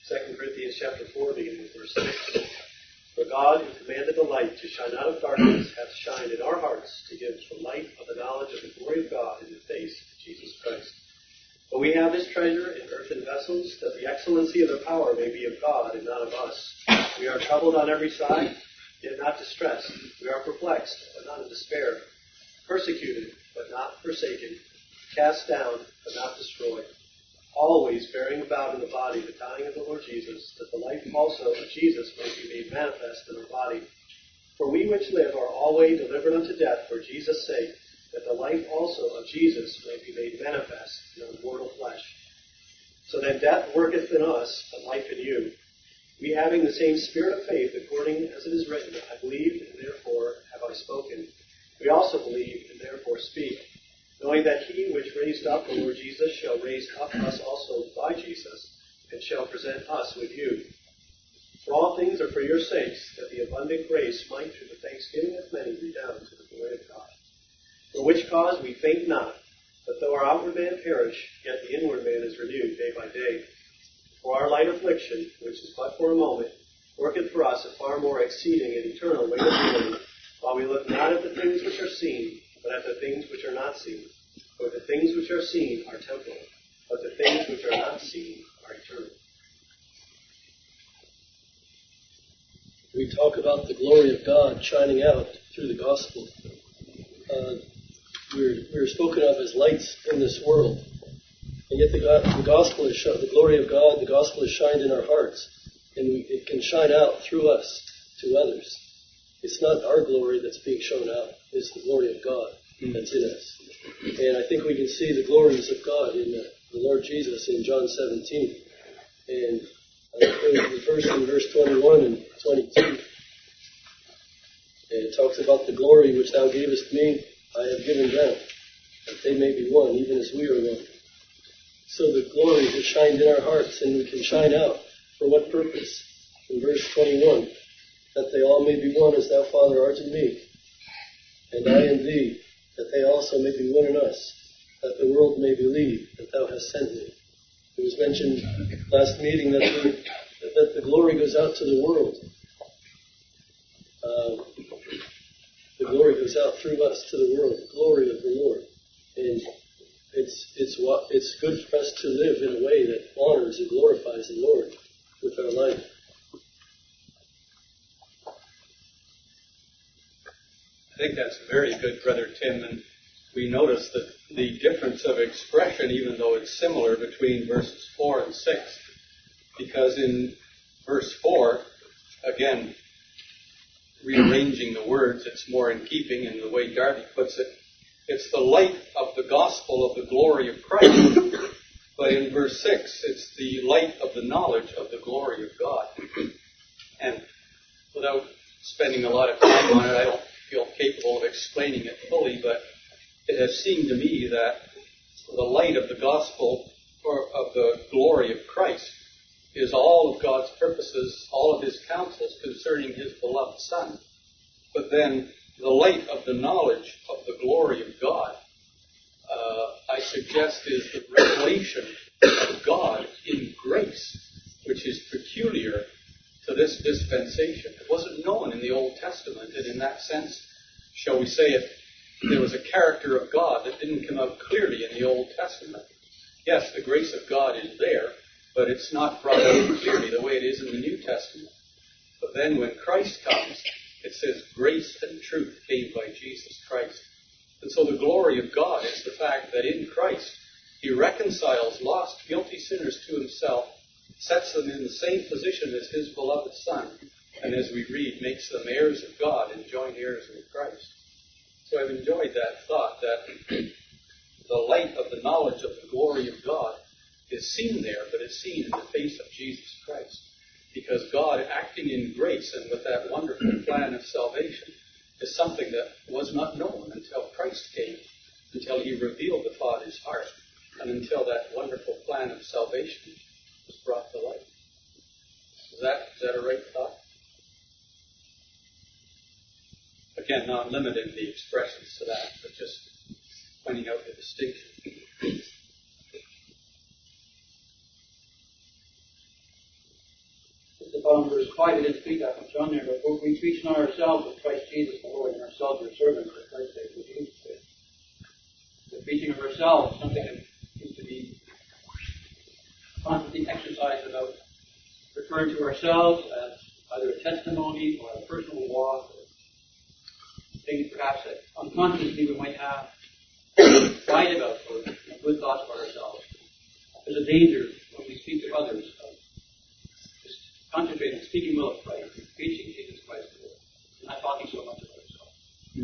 2 Corinthians chapter 4, beginning with verse 6. For God, who commanded the light to shine out of darkness, hath shined in our hearts to give the light of the knowledge of the glory of God in the face of Jesus Christ. But we have this treasure in earthen vessels, that the excellency of the power may be of God and not of us. We are troubled on every side, yet not distressed. We are perplexed, but not in despair. Persecuted, but not forsaken. Cast down, but not destroyed. Always bearing about in the body the dying of the Lord Jesus, that the life also of Jesus may be made manifest in our body. For we which live are always delivered unto death for Jesus' sake, that the life also of Jesus may be made manifest in our mortal flesh. So then death worketh in us, but life in you. We having the same spirit of faith, according as it is written, I believed, and therefore have I spoken. We also believe, and therefore speak, knowing that he which raised up the Lord Jesus shall raise up us also by Jesus, and shall present us with you. For all things are for your sakes, that the abundant grace might through the thanksgiving of many redound to the glory of God. For which cause we faint not, but though our outward man perish, yet the inward man is renewed day by day. For our light affliction, which is but for a moment, worketh for us a far more exceeding and eternal weight of glory, while we look not at the things which are seen, but at the things which are not seen. For the things which are seen are temporal, but the things which are not seen are eternal. We talk about the glory of God shining out through the gospel. We're spoken of as lights in this world. And yet the gospel is the glory of God, the gospel is shined in our hearts. And it can shine out through us to others. It's not our glory that's being shown out. It's the glory of God that's in us. And I think we can see the glories of God in the Lord Jesus in John 17. And the verse in verse 21 and 22. And it talks about the glory which thou gavest me, I have given them, that they may be one, even as we are one. So the glory has shined in our hearts, and we can shine out. For what purpose? In verse 21, that they all may be one as thou, Father, art in me, and I in thee, that they also may be one in us, that the world may believe that thou hast sent me. It was mentioned last meeting that the glory goes out to the world. The glory goes out through us to the world, the glory of the Lord. And it's good for us to live in a way that honors and glorifies the Lord with our life. I think that's very good, Brother Tim, and we notice that the difference of expression, even though it's similar between verses 4 and 6, because in verse 4, again, rearranging the words, it's more in keeping in the way Darby puts it. It's the light of the gospel of the glory of Christ. But in verse 6, it's the light of the knowledge of the glory of God. And without spending a lot of time on it, I don't feel capable of explaining it fully, but it has seemed to me that the light of the gospel, or of the glory of Christ, is all of God's purposes, all of his counsels concerning his beloved Son. But then the light of the knowledge of the glory of God, I suggest, is the revelation of God in grace, which is peculiar to this dispensation. It wasn't known in the Old Testament, and in that sense, shall we say it, there was a character of God that didn't come out clearly in the Old Testament. Yes, the grace of God is there, but it's not brought out clearly the way it is in the New Testament. But then when Christ comes, it says grace and truth came by Jesus Christ. And so the glory of God is the fact that in Christ, he reconciles lost, guilty sinners to himself, sets them in the same position as his beloved Son, and as we read, makes them heirs of God and joint heirs with Christ. So I've enjoyed that thought that the light of the knowledge of the glory of God is seen there, but it's seen in the face of Jesus Christ. Because God, acting in grace and with that wonderful plan of salvation, is something that was not known until Christ came, until he revealed the Father's heart, and until that wonderful plan of salvation was brought to light. Is that a right thought? Again, not limiting the expressions to that, but just pointing out the distinction. just about verse 5, it didn't speak that much on there, but we preach not ourselves, but Christ Jesus the Lord, and ourselves are servants for Christ's sake, what Jesus said. The preaching of ourselves, something that seems to be constantly exercised about referring to ourselves as either a testimony or a personal walk, or things perhaps that unconsciously we might have lied about or good thoughts about ourselves. There's a danger when we speak to others of just concentrating, speaking well of Christ, and preaching Jesus Christ, and not talking so much about ourselves.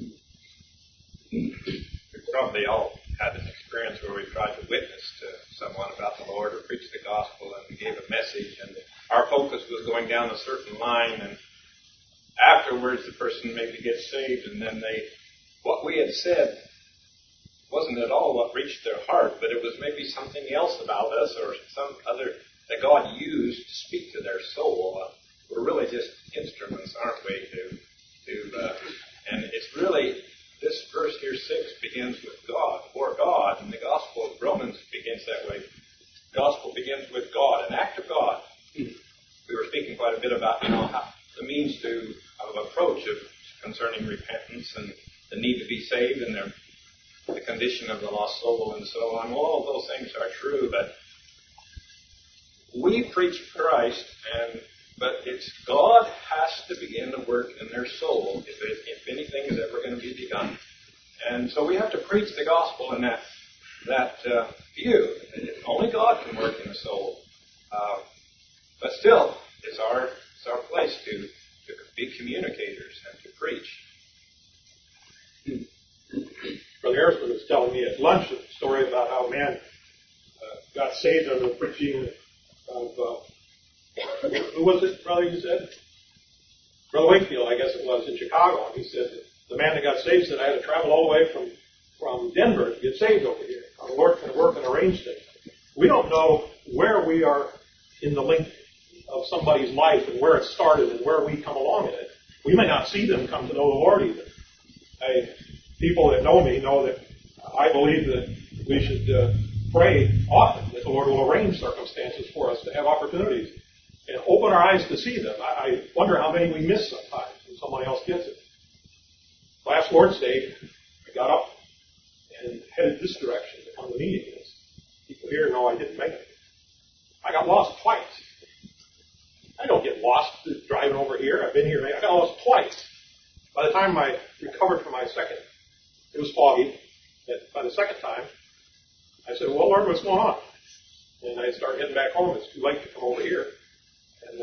We've probably all had an experience where we tried to witness to someone about the Lord or preach the gospel, and we gave a message, and our focus was going down a certain line, and afterwards the person maybe gets saved, and then what we had said wasn't at all what reached their heart, but it was maybe something else about us or some other that God used to speak to their soul. We're really just instruments, aren't we? And it's really, this verse here, 6, begins with God, for God, and the Gospel of Romans begins that way. The Gospel begins with God, an act of God. We were speaking quite a bit about how the means of approach concerning repentance and the need to be saved and the condition of the lost soul and so on. All of those things are true, but we preach Christ, but it's God has to begin to work in their soul if anything is ever going to be begun. And so we have to preach the gospel in that view. Only God can work in the soul. But still, it's our place to be communicators and to preach. Brother Harrison was telling me at lunch a story about how a man got saved under the preaching of, who was it, brother, you said? Brother Wakefield, I guess it was, in Chicago. And he said that the man that got saved said, I had to travel all the way from Denver to get saved over here. The Lord can work and arrange things. We don't know where we are in the link of somebody's life and where it started and where we come along in it. We may not see them come to know the Lord even. People that know me know that I believe that we should pray often that the Lord will arrange circumstances for us to have opportunities and open our eyes to see them. I wonder how many we miss sometimes when somebody else gets it. Last Lord's Day, I got up and headed this direction to come to the meeting. As people here know I didn't make it. I got lost twice. I don't get lost driving over here. I've been here. I got lost twice. By the time I recovered from my second, it was foggy. By the second time, I said, well, Lord, what's going on? And I started heading back home. It's too late to come over here. And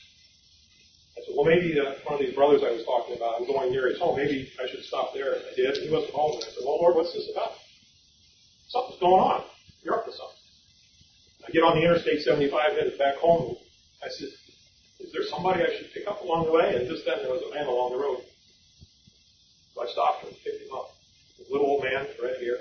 I said, well, maybe one of these brothers I was talking about, I'm going near his home. Maybe I should stop there. And I did. And he wasn't home. And I said, well, Lord, what's this about? Something's going on. You're up to something. I get on the Interstate 75, headed back home. And I said, is there somebody I should pick up along the way? And just then there was a man along the road. So I stopped and picked him up. A little old man, red hair.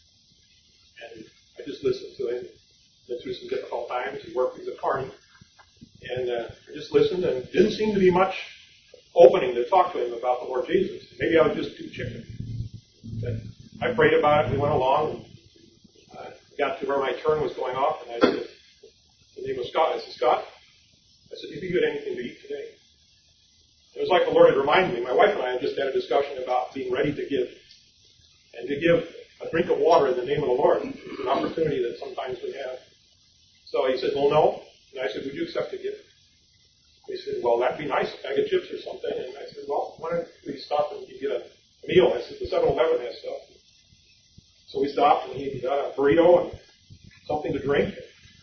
And I just listened to him. Went through some difficult times. He worked with the Carney. And I just listened, and it didn't seem to be much opening to talk to him about the Lord Jesus. Maybe I was just too chicken. But I prayed about it. We went along. And got to where my turn was going off, and I said, his name was Scott. I said, Scott, I said, have you got anything to eat today? It was like the Lord had reminded me. My wife and I had just had a discussion about being ready to give. And to give a drink of water in the name of the Lord is an opportunity that sometimes we have. So he said, well, no. And I said, would you accept a gift? He said, well, that'd be nice, a bag of chips or something. And I said, well, why don't we stop and you get a meal? I said, the 7-Eleven has stuff. So we stopped and he got a burrito and something to drink.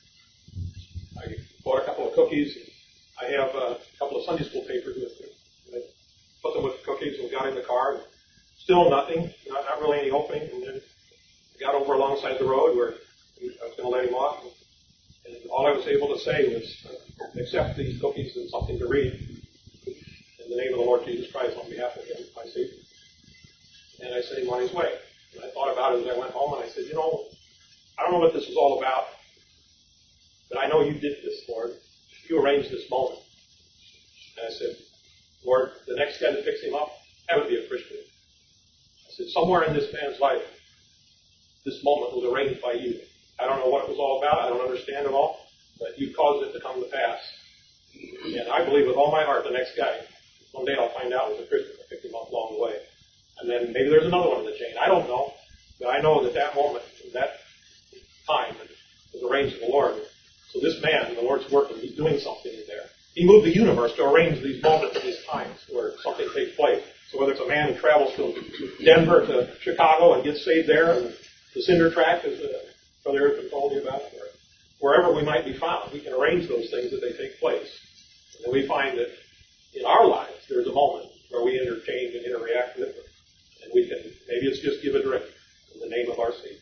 I bought a couple of cookies. I have a couple of Sunday school papers with me. And I put them with the cookies and got in the car. Still nothing, not really any opening. And then I got over alongside the road where I was going to let him off. And all I was able to say was, accept these cookies and something to read in the name of the Lord Jesus Christ on behalf of him, my Savior. And I sent him on his way. And I thought about it as I went home, and I said, I don't know what this was all about, but I know you did this, Lord. You arranged this moment. And I said, Lord, the next guy to fix him up, that would be a Christian. I said, somewhere in this man's life, this moment was arranged by you. I don't know what it was all about. I don't understand it all, but you caused it to come to pass. And I believe with all my heart the next guy, one day I'll find out was a Christian that picked him up along the way. And then maybe there's another one in the chain. I don't know. But I know that that moment, that time, was arranged in the Lord. So this man, the Lord's working, he's doing something in there. He moved the universe to arrange these moments and these times where something takes place. So whether it's a man who travels from Denver to Chicago and gets saved there, and the cinder track, as Brother Eric told you about, or wherever we might be found, we can arrange those things that they take place. And then we find that in our lives, there's a moment where we interchange and interact with them. And we can, maybe it's just give a drink in the name of our Savior.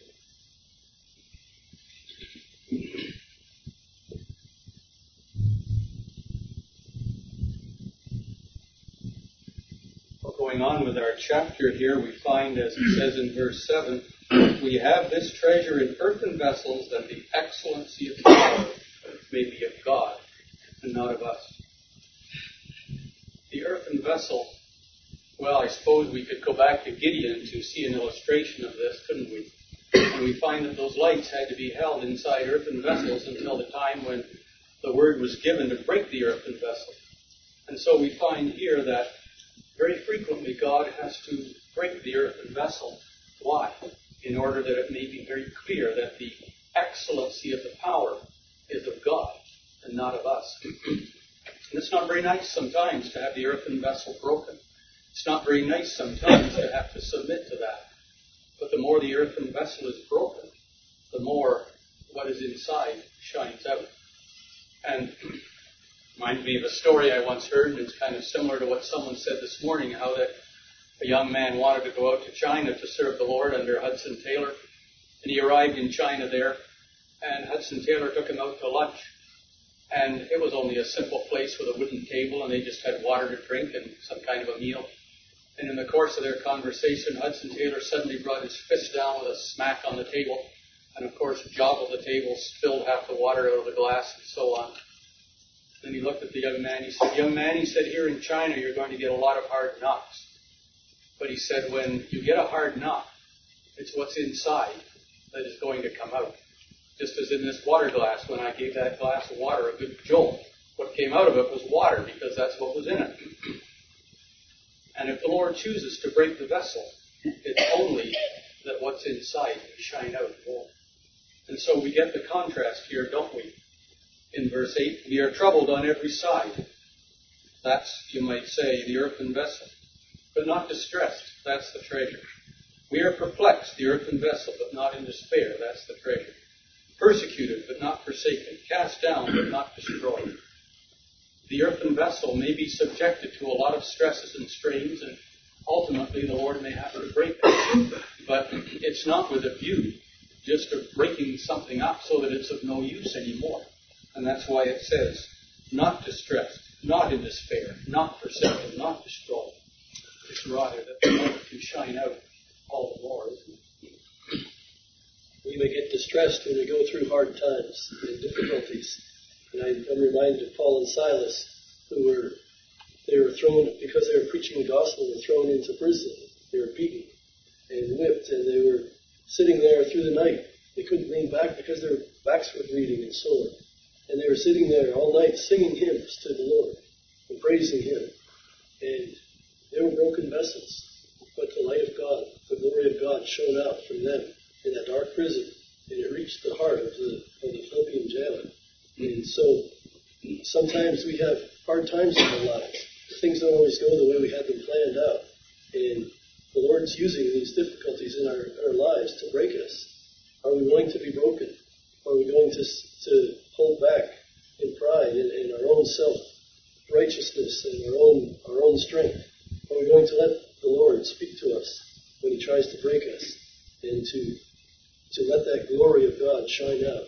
Going on with our chapter here, we find, as it says in verse 7, we have this treasure in earthen vessels, that the excellency of the power may be of God and not of us. The earthen vessel, well, I suppose we could go back to Gideon to see an illustration of this, couldn't we? And we find that those lights had to be held inside earthen vessels until the time when the word was given to break the earthen vessel. And so we find here that very frequently God has to break the earthen vessel. Why? In order that it may be very clear that the excellency of the power is of God and not of us. And it's not very nice sometimes to have the earthen vessel broken. It's not very nice sometimes to have to submit to that. But the more the earthen vessel is broken, the more what is inside shines out. And reminds me of a story I once heard, and it's kind of similar to what someone said this morning, how that a young man wanted to go out to China to serve the Lord under Hudson Taylor. And he arrived in China there, and Hudson Taylor took him out to lunch. And it was only a simple place with a wooden table, and they just had water to drink and some kind of a meal. And in the course of their conversation, Hudson Taylor suddenly brought his fist down with a smack on the table, and of course joggled the table, spilled half the water out of the glass, and so on. Then he looked at the young man. He said, "Young man," he said, "here in China you're going to get a lot of hard knocks. But he said, when you get a hard knock, it's what's inside that is going to come out. Just as in this water glass, when I gave that glass of water a good jolt, what came out of it was water, because that's what was in it. And if the Lord chooses to break the vessel, it's only that what's inside can shine out more." And so we get the contrast here, don't we? In verse 8, we are troubled on every side. That's, you might say, the earthen vessel. But not distressed. That's the treasure. We are perplexed, the earthen vessel, but not in despair. That's the treasure. Persecuted, but not forsaken. Cast down, but not destroyed. The earthen vessel may be subjected to a lot of stresses and strains, and ultimately the Lord may have to break it. But it's not with a view just of breaking something up so that it's of no use anymore. And that's why it says, not distressed, not in despair, not forsaken, not destroyed. It's rather that the light can shine out all the more, isn't it? We may get distressed when we go through hard times and difficulties. And I'm reminded of Paul and Silas, who were thrown, because they were preaching the gospel, were thrown into prison. They were beaten and whipped, and they were sitting there through the night. They couldn't lean back because their backs were bleeding and sore. And they were sitting there all night singing hymns to the Lord and praising Him. And they were broken vessels. But the light of God, the glory of God shone out from them in that dark prison. And it reached the heart of the Philippian jailer. And so sometimes we have hard times in our lives. Things don't always go the way we had them planned out. And the Lord's using these difficulties in our lives to break us. Are we willing to be broken? Are we going to hold back in pride in our own self-righteousness and our own strength? Are we going to let the Lord speak to us when He tries to break us, and to let that glory of God shine out?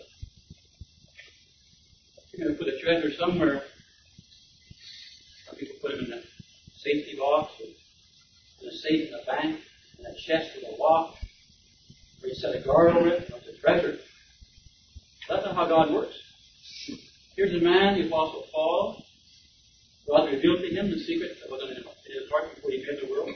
You're going to put a treasure somewhere. Some people put it in a safety box, or in a safe in a bank, in a chest in a loft, or you set a guard over it. It's a treasure. That's not how God works. Here's a man, the Apostle Paul. God revealed to him the secret that was in his heart before he made the world.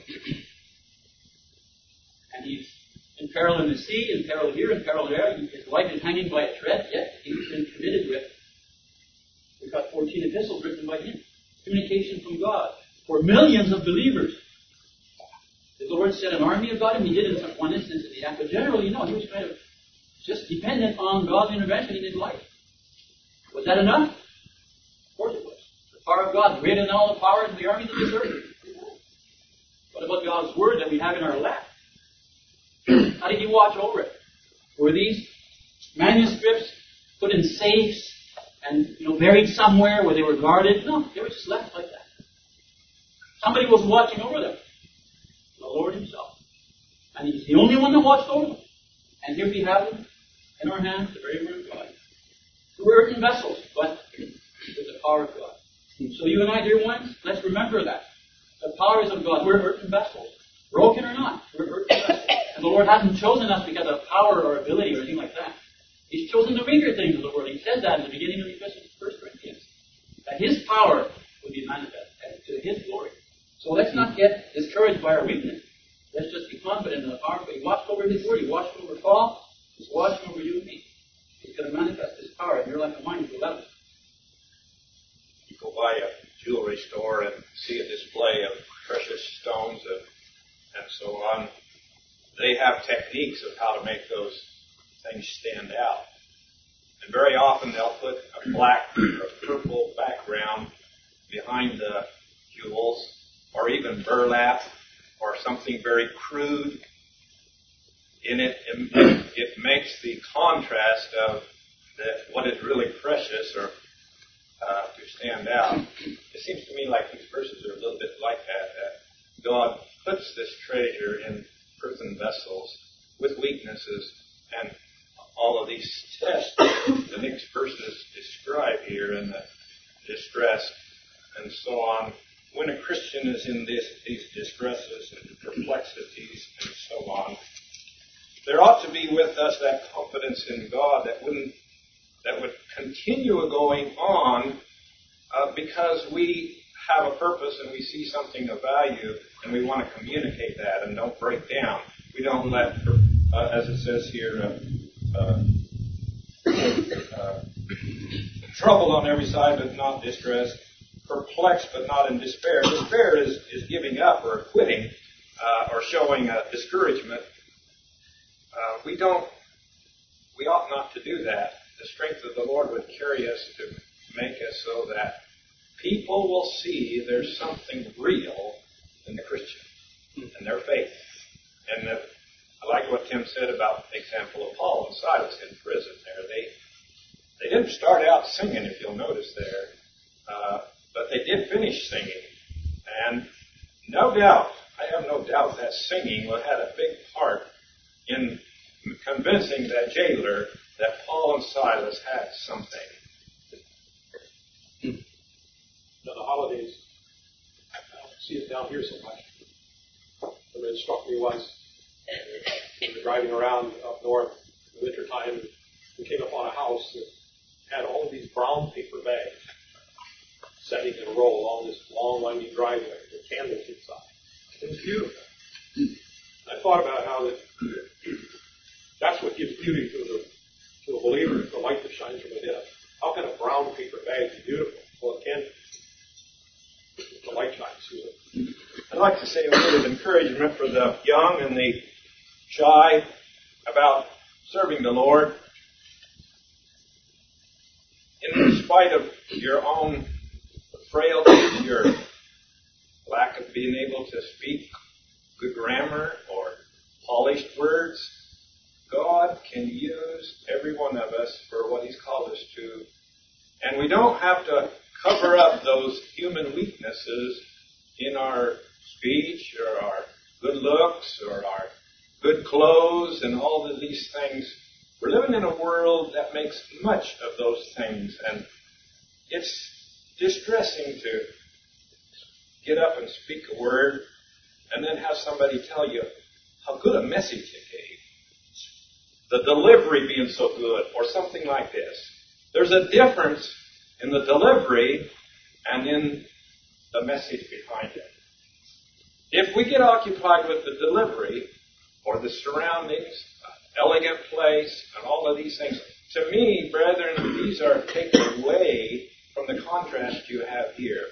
And he's in peril in the sea, in peril here, in peril there. His life is hanging by a thread, yet he's been committed with We've got 14 epistles written by him. Communication from God for millions of believers. Did the Lord set an army about him? He did in one instance in the act, but generally, no, he was kind of just dependent on God's intervention in his life. Was that enough? Of course it was. The power of God greater than all the powers of the armies of this earth. What about God's Word that we have in our lap? How did he watch over it? Were these manuscripts put in safes and buried somewhere where they were guarded? No, they were just left like that. Somebody was watching over them. The Lord himself. And he's the only one that watched over them. And here we have them in our hands, the very Word of God. We're earthen vessels, but with the power of God. So you and I, dear ones, let's remember that. The power is of God. We're earthen vessels. Broken or not, we're earthen vessels. And the Lord hasn't chosen us because of power or ability or anything like that. He's chosen the weaker things of the world. He said that in the beginning of the epistle, 1 Corinthians. That His power would be manifest to His glory. So let's not get discouraged by our weakness. Let's just be confident in the power. He watched over His Word. He watched over Paul. He's watching over you and me. He's going to manifest His power in your life and mine if you let Him. You go by a jewelry store and see a display of precious stones and so on. They have techniques of how to make those things stand out. And very often they'll put a black or a purple background behind the jewels, or even burlap, or something very crude in it. It makes the contrast of what is really precious or to stand out. It seems to me like these verses are a little bit like that. God puts this treasure in earthen vessels with weaknesses and all of these tests the next verses describe here, and the distress and so on. When a Christian is in these distresses and perplexities and so on, there ought to be with us that confidence in God that would continue going on because we have a purpose and we see something of value and we want to communicate that and don't break down. We don't let, as it says here, troubled on every side but not distressed, perplexed but not in despair. Despair is giving up or quitting or showing discouragement. We ought not to do that. The strength of the Lord would carry us to make us so that people will see there's something real in the Christian and their faith. And I like what Tim said about the example of Paul and Silas in prison there. They didn't start out singing, if you'll notice there, but they did finish singing. And no doubt, I have no doubt that singing had a big part in convincing that jailer that Paul and Silas had something. Now, the holidays, I don't see it down here so much. But it struck me once, we were driving around up north in the wintertime, and we came upon a house that had all of these brown paper bags setting in a row along this long, winding driveway with candles inside. It was beautiful. And I thought about how that's what gives beauty to a believer, the light that shines from within. How can a brown paper bag be beautiful? Well, it can. The light shines through it. I'd like to say a word of encouragement for the young and the shy about serving the Lord. In spite of your own frailties, your lack of being able to speak good grammar or polished words, God can use every one of us for what He's called us to. And we don't have to cover up those human weaknesses in our speech or our good looks or our good clothes and all of these things. We're living in a world that makes much of those things, and it's distressing to get up and speak a word and then have somebody tell you how good a message you gave. The delivery being so good, or something like this. There's a difference in the delivery and in the message behind it. If we get occupied with the delivery or the surroundings, elegant place, and all of these things, to me, brethren, these are taking away from the contrast you have here,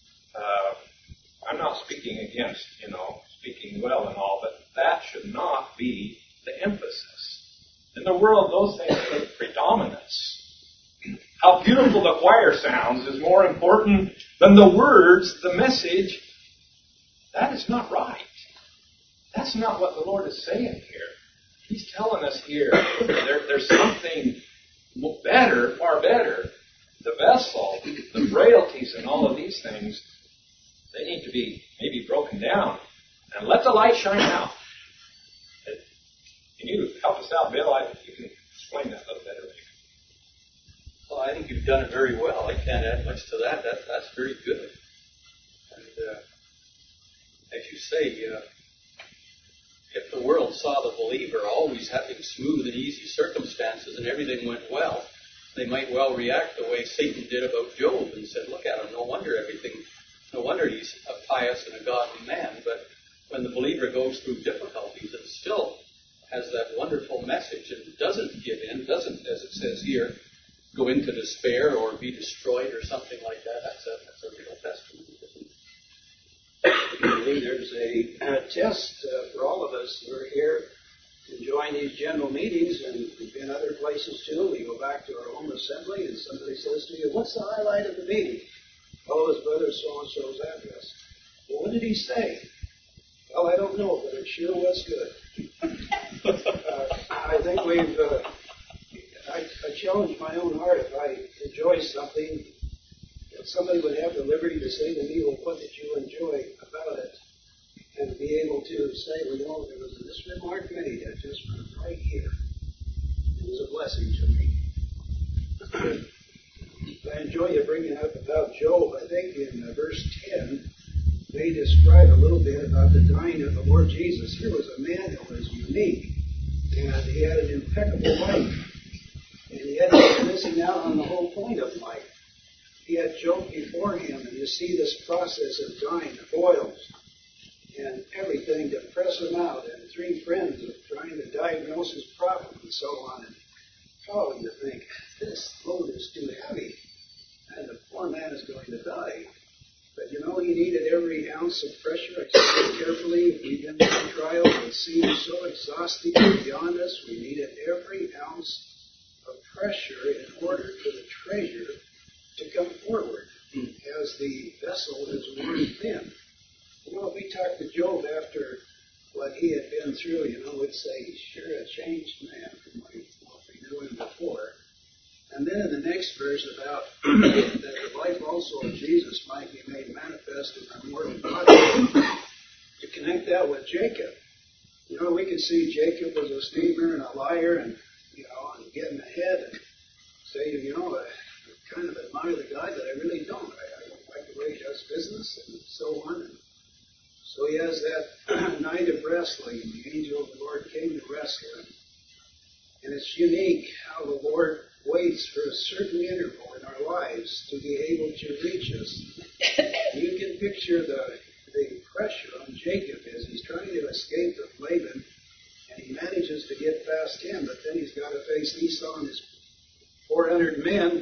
I'm not speaking against, speaking well and all, but that should not be the emphasis. In the world, those things take predominance. How beautiful the choir sounds is more important than the words, the message. That is not right. That's not what the Lord is saying here. He's telling us here there's something better, far better. The vessel, the frailties and all of these things, they need to be maybe broken down. And let the light shine out. Can you help us out, Bill? You can explain that a little better. Well, I think you've done it very well. I can't add much to that. That's very good. And as you say, if the world saw the believer always having smooth and easy circumstances and everything went well, they might well react the way Satan did about Job and said, look at him, no wonder he's a pious and a godly man. But when the believer goes through difficulties and still has that wonderful message and doesn't give in, doesn't, as it says here, go into despair or be destroyed or something like that, that's a real testimony. I think there's a test for all of us. We're here enjoying these general meetings, and we've been other places too. We go back to our home assembly, and somebody says to you, "What's the highlight of the meeting?" "Oh, his brother so-and-so's address." "Well, what did he say?" "Well, I don't know, but it sure was good." I think I challenge my own heart. If I enjoy something, that somebody would have the liberty to say to me, "Well, what did you enjoy about it?" And be able to say, "Well, there was this remark made that just went right here. It was a blessing to me." I enjoy you bringing up about Job. I think in verse 10, they describe a little bit about the dying of the Lord Jesus. Here was a man that was unique, and he had an impeccable life, and yet he was missing out on the whole point of life. He had Job before him, and you see this process of dying, the boils, and everything to press him out, and 3 friends of trying to diagnose his problem, and so on. And you think, this load is too heavy, and the poor man is going to die. But he needed every ounce of pressure. I said carefully, we've been through trials that seem so exhausting beyond us. We needed every ounce of pressure in order for the treasure to come forward as the vessel is worn thin. If we talked to Job after what he had been through, we'd say he's sure a changed man from what we knew him before. And then in the next verse about that the life also of Jesus might be made manifest in our mortal body, to connect that with Jacob. We can see Jacob was a schemer and a liar and getting ahead and say, I kind of admire the guy, but I really don't. I don't like the way he does business and so on. And so he has that night of wrestling, and the angel of the Lord came to wrestle him. And it's unique how the Lord waits for a certain interval in our lives to be able to reach us. You can picture the pressure on Jacob as he's trying to escape from Laban, and he manages to get past him, but then he's got to face Esau and his 400 men,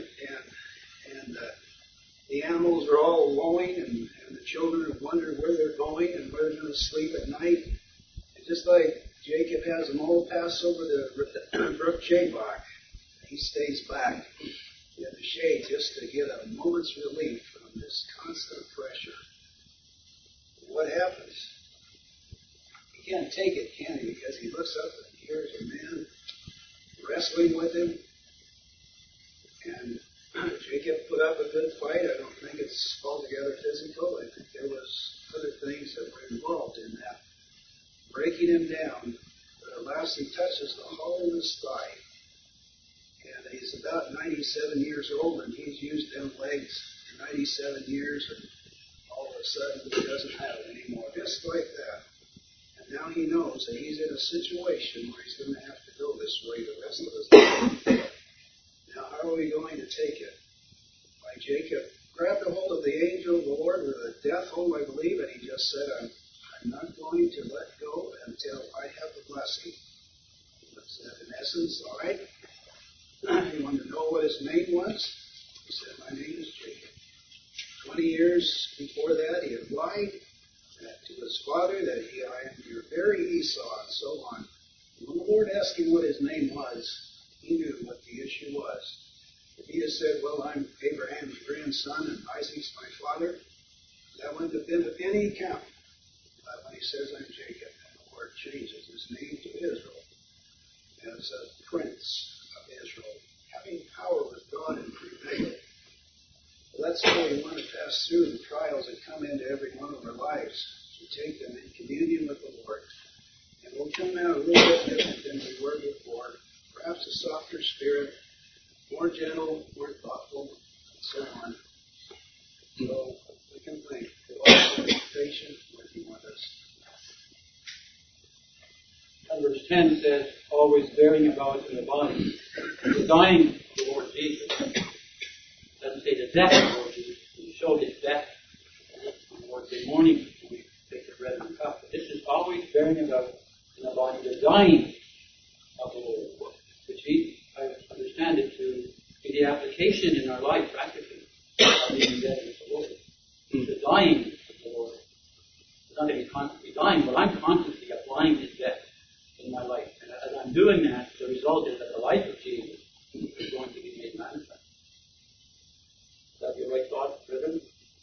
and the animals are all lowing, and the children are wondering where they're going and where they're going to sleep at night. And just like Jacob has them all pass over the brook Jabbok, he stays back in the shade just to get a moment's relief from this constant pressure. What happens? He can't take it, can he? Because he looks up and hears a man wrestling with him. And Jacob put up a good fight. I don't think it's altogether physical. I think there was other things that were involved in that, breaking him down. But at last he touches the hollow of his thigh. And he's about 97 years old, and he's used them legs for 97 years, and all of a sudden he doesn't have it anymore. Just like that. And now he knows that he's in a situation where he's going to have to go this way the rest of his life. Now, how are we going to take it? Like Jacob grabbed a hold of the angel of the Lord with a death hold, I believe, and he just said, I'm not going to let go until I have the blessing. That's in essence, all right? You want to know what his name was? He said, my name is Jacob. 20 years before that, he had lied to his father that I am your very Esau, and so on. And when the Lord asked him what his name was, he knew what the issue was. If he had said, well, I'm Abraham's grandson and Isaac's my father, that wouldn't have been of any account. But when he says I'm Jacob, and the Lord changes his name to Israel as a prince of Israel, having power with God and prevailing. Well, that's the way we want to pass through the trials that come into every one of our lives. To take them in communion with the Lord. And we'll come out a little bit different than we were before. Perhaps a softer spirit, more gentle, more thoughtful, and so on. So we can think. God is patient working with us. And verse 10 says, always bearing about in the body the dying of the Lord Jesus. It doesn't say the death of the Lord Jesus. He showed his death on the Lord's Day morning when we take the bread and the cup. But this is always bearing about in the body the dying of the Lord, which I understand it to be the application in our life practically of being dead with the Lord. The dying of the Lord. It's not that he's constantly dying, but I'm constantly applying his death in my life. And as I'm doing that, the result is that the life of Jesus is going to be made manifest. Is that your right thought, brethren?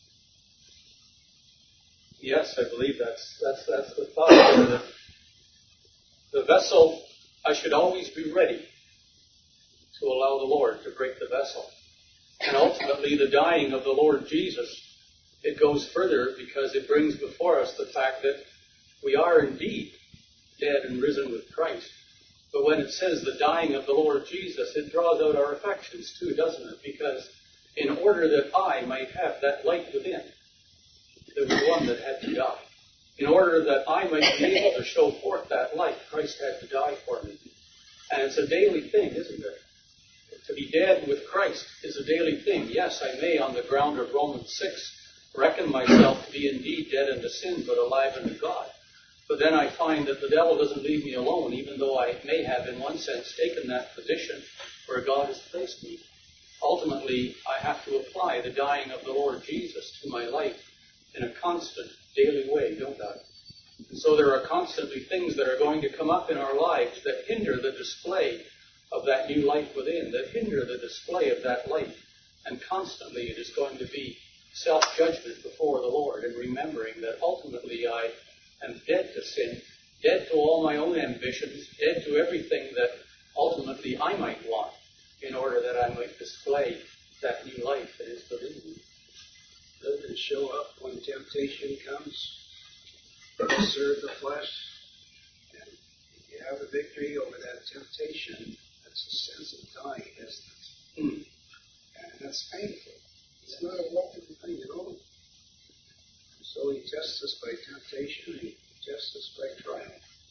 Yes, I believe that's the thought there. The vessel, I should always be ready to allow the Lord to break the vessel. And ultimately, the dying of the Lord Jesus, it goes further because it brings before us the fact that we are indeed dead and risen with Christ. But when it says the dying of the Lord Jesus, it draws out our affections too, doesn't it? Because in order that I might have that light within, there was one that had to die. In order that I might be able to show forth that light, Christ had to die for me. And it's a daily thing, isn't it? To be dead with Christ is a daily thing. Yes, I may, on the ground of Romans 6, reckon myself to be indeed dead unto sin, but alive unto God. But then I find that the devil doesn't leave me alone, even though I may have, in one sense, taken that position where God has placed me. Ultimately, I have to apply the dying of the Lord Jesus to my life in a constant, daily way, don't I? And so there are constantly things that are going to come up in our lives that hinder the display of that new life within, that hinder the display of that life. And constantly it is going to be self-judgment before the Lord and remembering that ultimately I am dead to sin, dead to all my own ambitions, dead to everything that ultimately I might want in order that I might display that new life that is within me. Doesn't show up when temptation comes. You serve the flesh, and if you have a victory over that temptation, that's a sense of dying, isn't it? And that's painful. It's not a welcome thing at all. So he tests us by temptation, and he tests us by trial.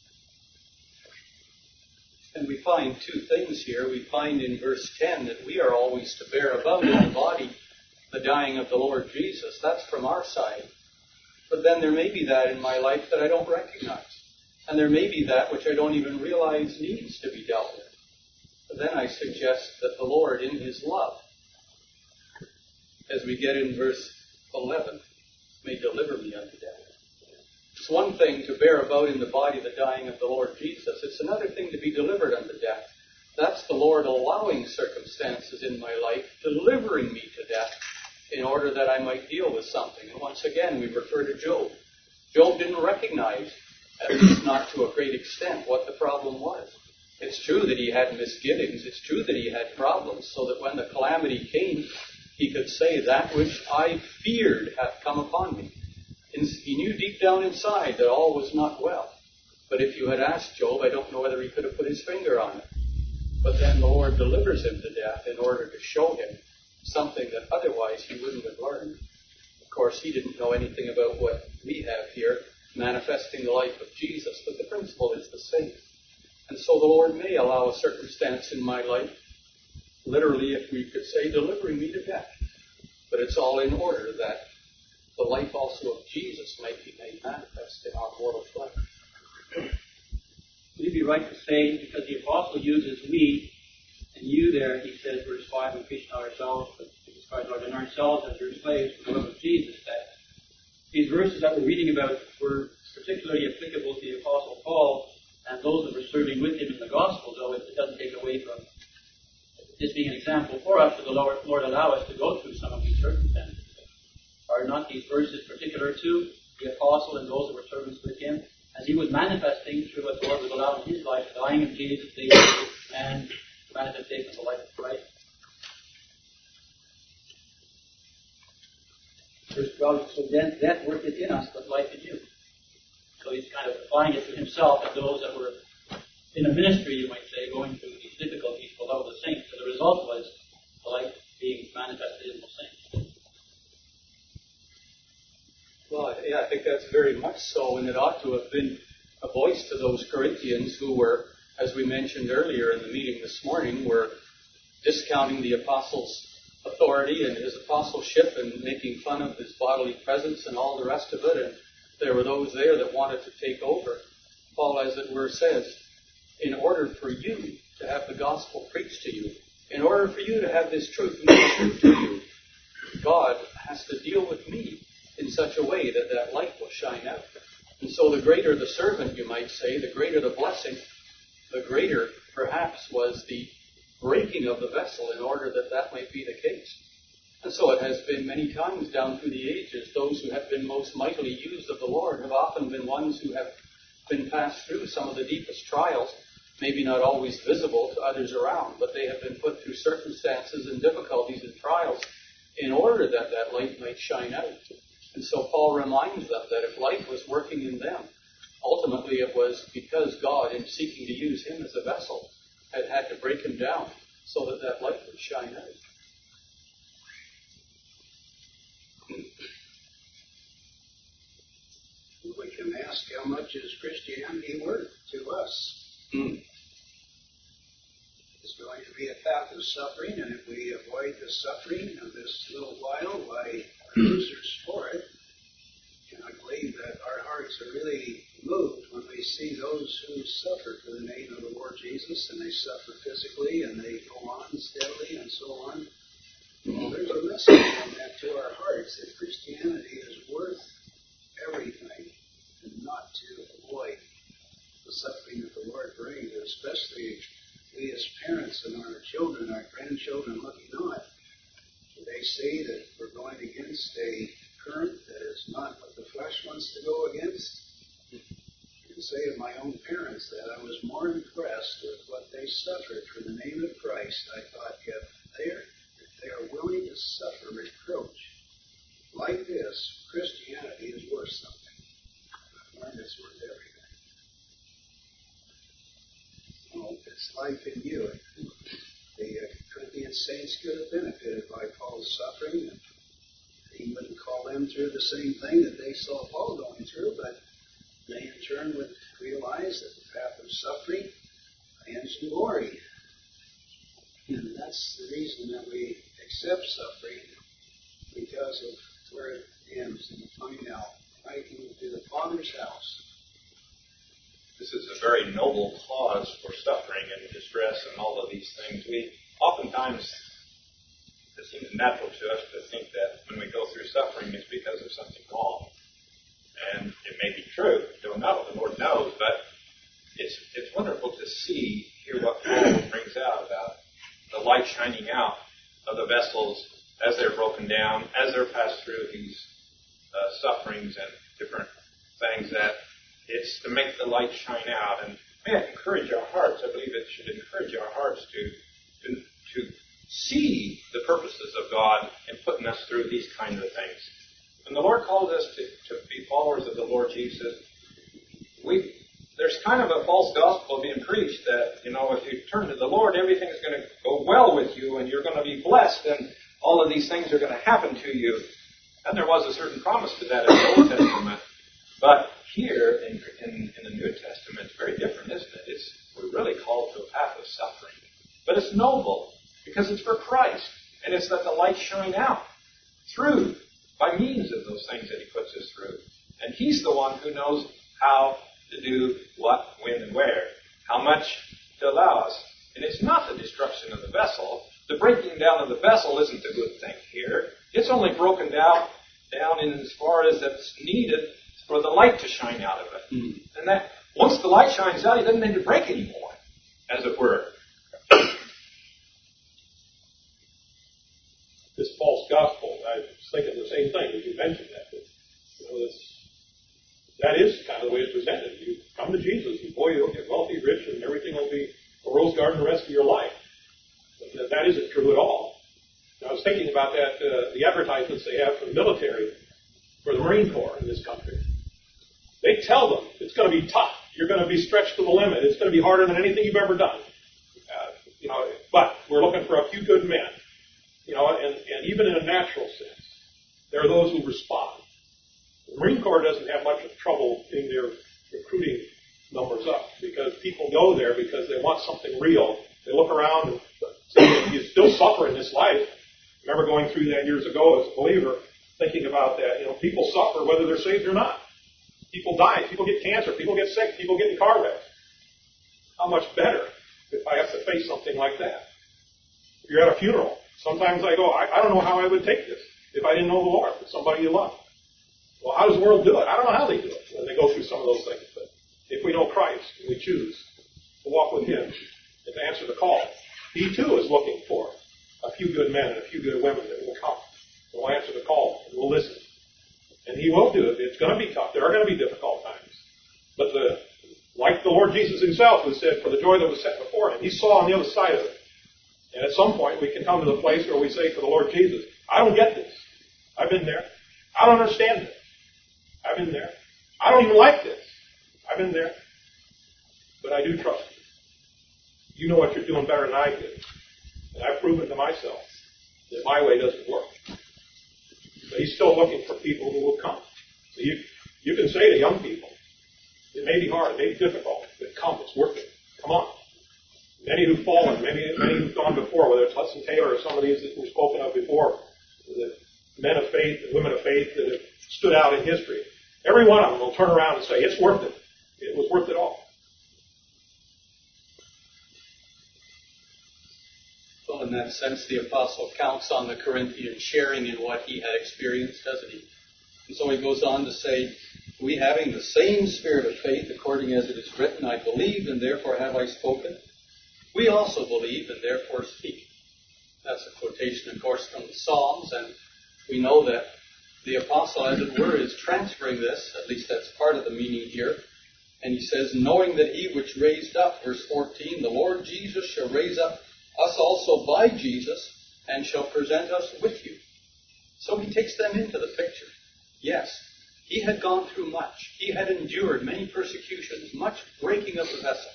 And we find two things here. We find in verse 10 that we are always to bear about in the body the dying of the Lord Jesus. That's from our side. But then there may be that in my life that I don't recognize. And there may be that which I don't even realize needs to be dealt with. But then I suggest that the Lord, in his love, as we get in verse 11, may deliver me unto death. It's one thing to bear about in the body the dying of the Lord Jesus. It's another thing to be delivered unto death. That's the Lord allowing circumstances in my life, delivering me to death in order that I might deal with something. And once again, we refer to Job. Job didn't recognize, at least not to a great extent, what the problem was. It's true that he had misgivings. It's true that he had problems, so that when the calamity came, he could say, that which I feared hath come upon me. He knew deep down inside that all was not well. But if you had asked Job, I don't know whether he could have put his finger on it. But then the Lord delivers him to death in order to show him something that otherwise he wouldn't have learned. Of course, he didn't know anything about what we have here, manifesting the life of Jesus, but the principle is the same. And so the Lord may allow a circumstance in my life, literally, if we could say, delivering me to death. But it's all in order that the life also of Jesus might be made manifest in our mortal flesh. Would it be right to say, because the apostle uses me and you there, he says, verse 5, we preach not ourselves, but Jesus Christ, Lord, and ourselves as your slaves for the love of Jesus, that these verses that we're reading about were particularly applicable to the Apostle Paul and those that were serving with him in the gospel, though it doesn't take away from this being an example for us, for the Lord allow us to go through some of these circumstances. Are not these verses particular to the apostle and those that were servants with him, as he was manifesting through what the Lord was allowing in his life, the dying of Jesus, and the manifestation of the life of Christ? Verse 12, so then death worketh in us, but life in you. So he's kind of applying it to himself and those that were in a ministry, you might say, going through these difficulties below the saints. So the result was the life being manifested in the saints. Well, yeah, I think that's very much so, and it ought to have been a voice to those Corinthians who were, as we mentioned earlier in the meeting this morning, were discounting the apostle's authority and his apostleship and making fun of his bodily presence and all the rest of it, and there were those there that wanted to take over. Paul, as it were, says, in order for you to have the gospel preached to you, in order for you to have this truth made true to you, God has to deal with me in such a way that that light will shine out. And so the greater the servant, you might say, the greater the blessing, the greater perhaps was the breaking of the vessel in order that that might be the case. And so it has been many times down through the ages. Those who have been most mightily used of the Lord have often been ones who have been passed through some of the deepest trials, maybe not always visible to others around, but they have been put through circumstances and difficulties and trials in order that that light might shine out. And so Paul reminds them that if light was working in them, ultimately it was because God, in seeking to use him as a vessel, had to break him down so that that light would shine out. We can ask, how much is Christianity worth to us? It's going to be a path of suffering, and if we avoid the suffering of this little while, why are losers for it? And I believe that our hearts are really moved when we see those who suffer for the name of the Lord Jesus, and they suffer physically, and they go on steadily, and so on. Well, there's a message from that to our hearts that Christianity is worth everything, and not to avoid the suffering that the Lord brings, especially we as parents and our children, our grandchildren looking on. They see that we're going against a current that is not what the flesh wants to go against. I can say of my own parents that I was more impressed with what they suffered for the name of Christ. I thought, if they are willing to suffer reproach like this, Christianity is worth something. I've learned it's worth everything. Oh, it's life in you. The Corinthian saints could have benefited by Paul's suffering. And he wouldn't call them through the same thing that they saw Paul going through, but they in turn would realize that the path of suffering ends in glory. And that's the reason that we accept suffering, because of where it ends in the final, right into the Father's house. This is a very noble cause for suffering and distress and all of these things. We oftentimes, it seems natural to us to think that when we go through suffering, it's because of something wrong. And it may be true. Don't know. The Lord knows. But it's wonderful to hear what Paul brings out about the light shining out of the vessels as they're broken down, as they're passed through these sufferings and different things, that it's to make the light shine out. And may it encourage our hearts. I believe it should encourage our hearts to see the purposes of God in putting us through these kinds of things. When the Lord calls us to be followers of the Lord Jesus, there's kind of a false gospel being preached that, if you turn to the Lord, everything's going to go well with you and you're going to be blessed and all of these things are going to happen to you. And there was a certain promise to that in the Old Testament. But here in the New Testament, it's very different, isn't it? We're really called to a path of suffering. But it's noble because it's for Christ. And it's that the light shine out through, by means of those things that he puts us through. And he's the one who knows how to do what, when, and where. How much to allow us. And it's not the destruction of the vessel. The breaking down of the vessel isn't the good thing here. It's only broken down in as far as it's needed for the light to shine out of it. Mm. And that once the light shines out, it doesn't need to break anymore, as it were. This false gospel, I was thinking the same thing as you mentioned that. That is kind of the way it's presented. You come to Jesus, and boy, you'll get wealthy, rich, and everything will be a rose garden the rest of your life. But that isn't true at all. And I was thinking about that, the advertisements they have for the military, for the Marine Corps in this country. They tell them it's going to be tough. You're going to be stretched to the limit. It's going to be harder than anything you've ever done. But we're looking for a few good men. And even in a natural sense, there are those who respond. The Marine Corps doesn't have much trouble getting their recruiting numbers up because people go there because they want something real. They look around and say, you still suffer in this life. I remember going through that years ago as a believer, thinking about that. People suffer whether they're saved or not. People die. People get cancer. People get sick. People get in car wrecks. How much better if I have to face something like that? If you're at a funeral, sometimes I go, I don't know how I would take this if I didn't know the Lord, with somebody you love. Well, how does the world do it? I don't know how they do it when they go through some of those things. But if we know Christ and we choose to walk with Him and to answer the call, He too is looking for a few good men and a few good women that will come and will answer the call and will listen. And He will do it. It's going to be tough. There are going to be difficult times. But like the Lord Jesus Himself, who said, for the joy that was set before Him, He saw on the other side of it. And at some point, we can come to the place where we say to the Lord Jesus, I don't get this. I've been there. I don't understand it. I've been there. I don't even like this. I've been there. But I do trust you. You know what you're doing better than I do. And I've proven to myself that my way doesn't work. But He's still looking for people who will come. So you can say to young people, it may be hard, it may be difficult, but come, it's worth it. Come on. Many who've fallen, many who've gone before, whether it's Hudson Taylor or some of these that we've spoken of before, the men of faith and women of faith that have stood out in history. Every one of them will turn around and say, it's worth it. It was worth it all. Well, in that sense, the Apostle counts on the Corinthians sharing in what he had experienced, doesn't he? And so he goes on to say, we having the same spirit of faith, according as it is written, I believed, and therefore have I spoken. We also believe, and therefore speak. That's a quotation, of course, from the Psalms, and we know that the Apostle, as it were, is transferring this, at least that's part of the meaning here. And he says, knowing that He which raised up, verse 14, the Lord Jesus shall raise up us also by Jesus, and shall present us with you. So he takes them into the picture. Yes, he had gone through much. He had endured many persecutions, much breaking of the vessel.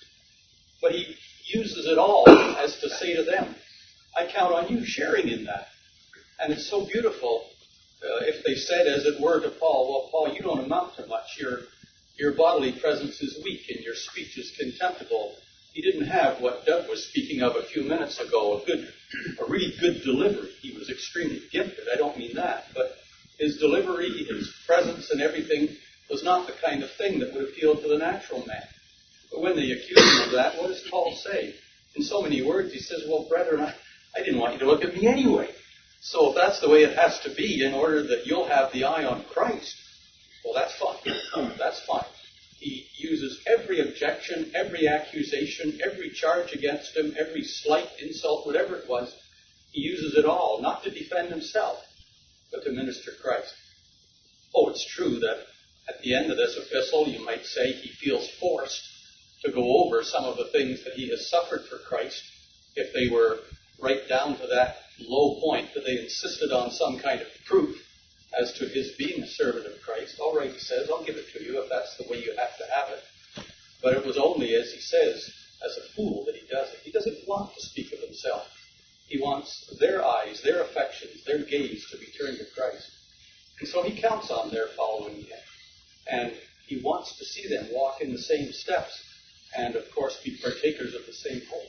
But he uses it all as to say to them, I count on you sharing in that. And it's so beautiful if they said, as it were, to Paul, well, Paul, you don't amount to much. Your bodily presence is weak and your speech is contemptible. He didn't have what Doug was speaking of a few minutes ago, a really good delivery. He was extremely gifted. I don't mean that. But his delivery, his presence and everything was not the kind of thing that would appeal to the natural man. But when they accused him of that, what does Paul say? In so many words, he says, well, brethren, I didn't want you to look at me anyway. So if that's the way it has to be in order that you'll have the eye on Christ, well, that's fine. That's fine. He uses every objection, every accusation, every charge against him, every slight insult, whatever it was. He uses it all, not to defend himself, but to minister Christ. Oh, it's true that at the end of this epistle, you might say he feels forced to go over some of the things that he has suffered for Christ, if they were right down to that low point that they insisted on some kind of proof as to his being a servant of Christ. All right, he says, I'll give it to you if that's the way you have to have it. But it was only, as he says, as a fool that he does it. He doesn't want to speak of himself. He wants their eyes, their affections, their gaze to be turned to Christ. And so he counts on their following him. And he wants to see them walk in the same steps and, of course, be partakers of the same hope.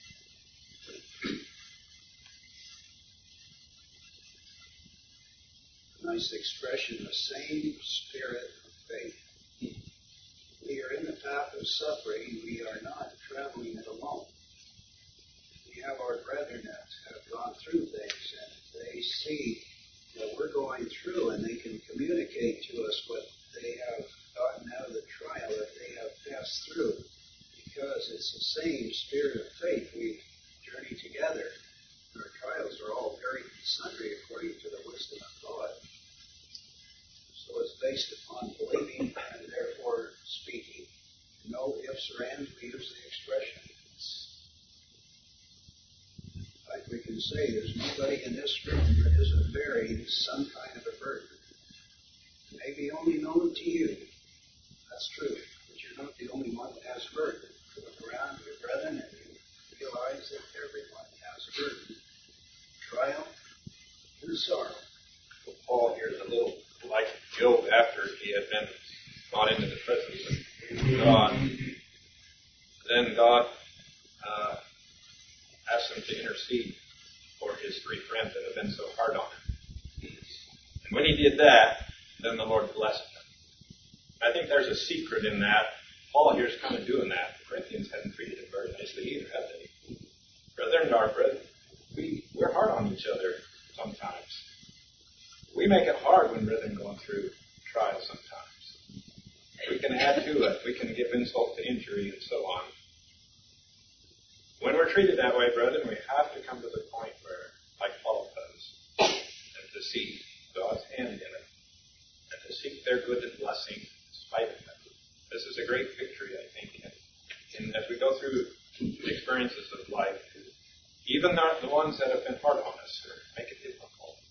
Nice expression, the same spirit of faith. We are in the path of suffering. We are not traveling it alone. We have our brethren that have gone through things, and they see that we're going through, and they can communicate to us what they have gotten out of the trial that they have passed through, because it's the same spirit of faith. We journey together. Our trials are all very sundry according to the wisdom of God. So it's based upon believing and therefore speaking. No ifs or ands. We use the expression. Like we can say, there's nobody in this room that isn't bearing some kind of a burden. Maybe only known to you. That's true. But you're not the only one that has a burden. You look around your brethren and you realize that everyone has a burden. Trial and sorrow. Well, Paul here is a little like Job after he had been brought into the presence of God. Then God asked him to intercede for his three friends that had been so hard on him. And when he did that, then the Lord blessed him. I think there's a secret in that. Paul here is kind of doing that. The Corinthians hadn't treated him very nicely either, have they? Brethren, our brethren, we're hard on each other sometimes. We make it hard when brethren going through trials sometimes. We can add to it. We can give insult to injury and so on. When we're treated that way, brethren, we have to come to the point where, like Paul does, and to see God's hand in it, and to seek their good and blessing in spite of them. This is a great victory, I think, and as we go through the experiences of life, even the ones that have been hard on us or make it difficult,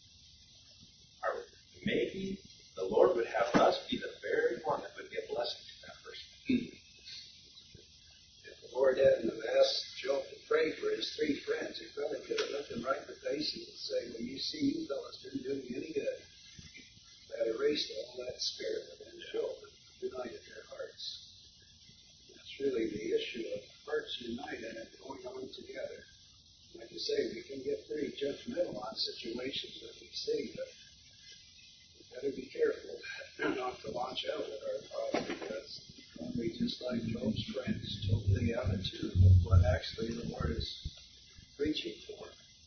maybe the Lord would have us be the very one that would be a blessing to that person. If the Lord hadn't have asked Job to pray for his three friends, he probably could have looked them right in the face and say, "Well, you see, you fellas didn't do me any good." That erased all that spirit within Job and united their hearts. That's really the issue of hearts united and going on together. Like you say, we can get pretty judgmental on situations that we see, but we've got to be careful not to launch out with our thoughts, because we, just like Job's friends, totally out of tune with what actually the Lord is preaching for.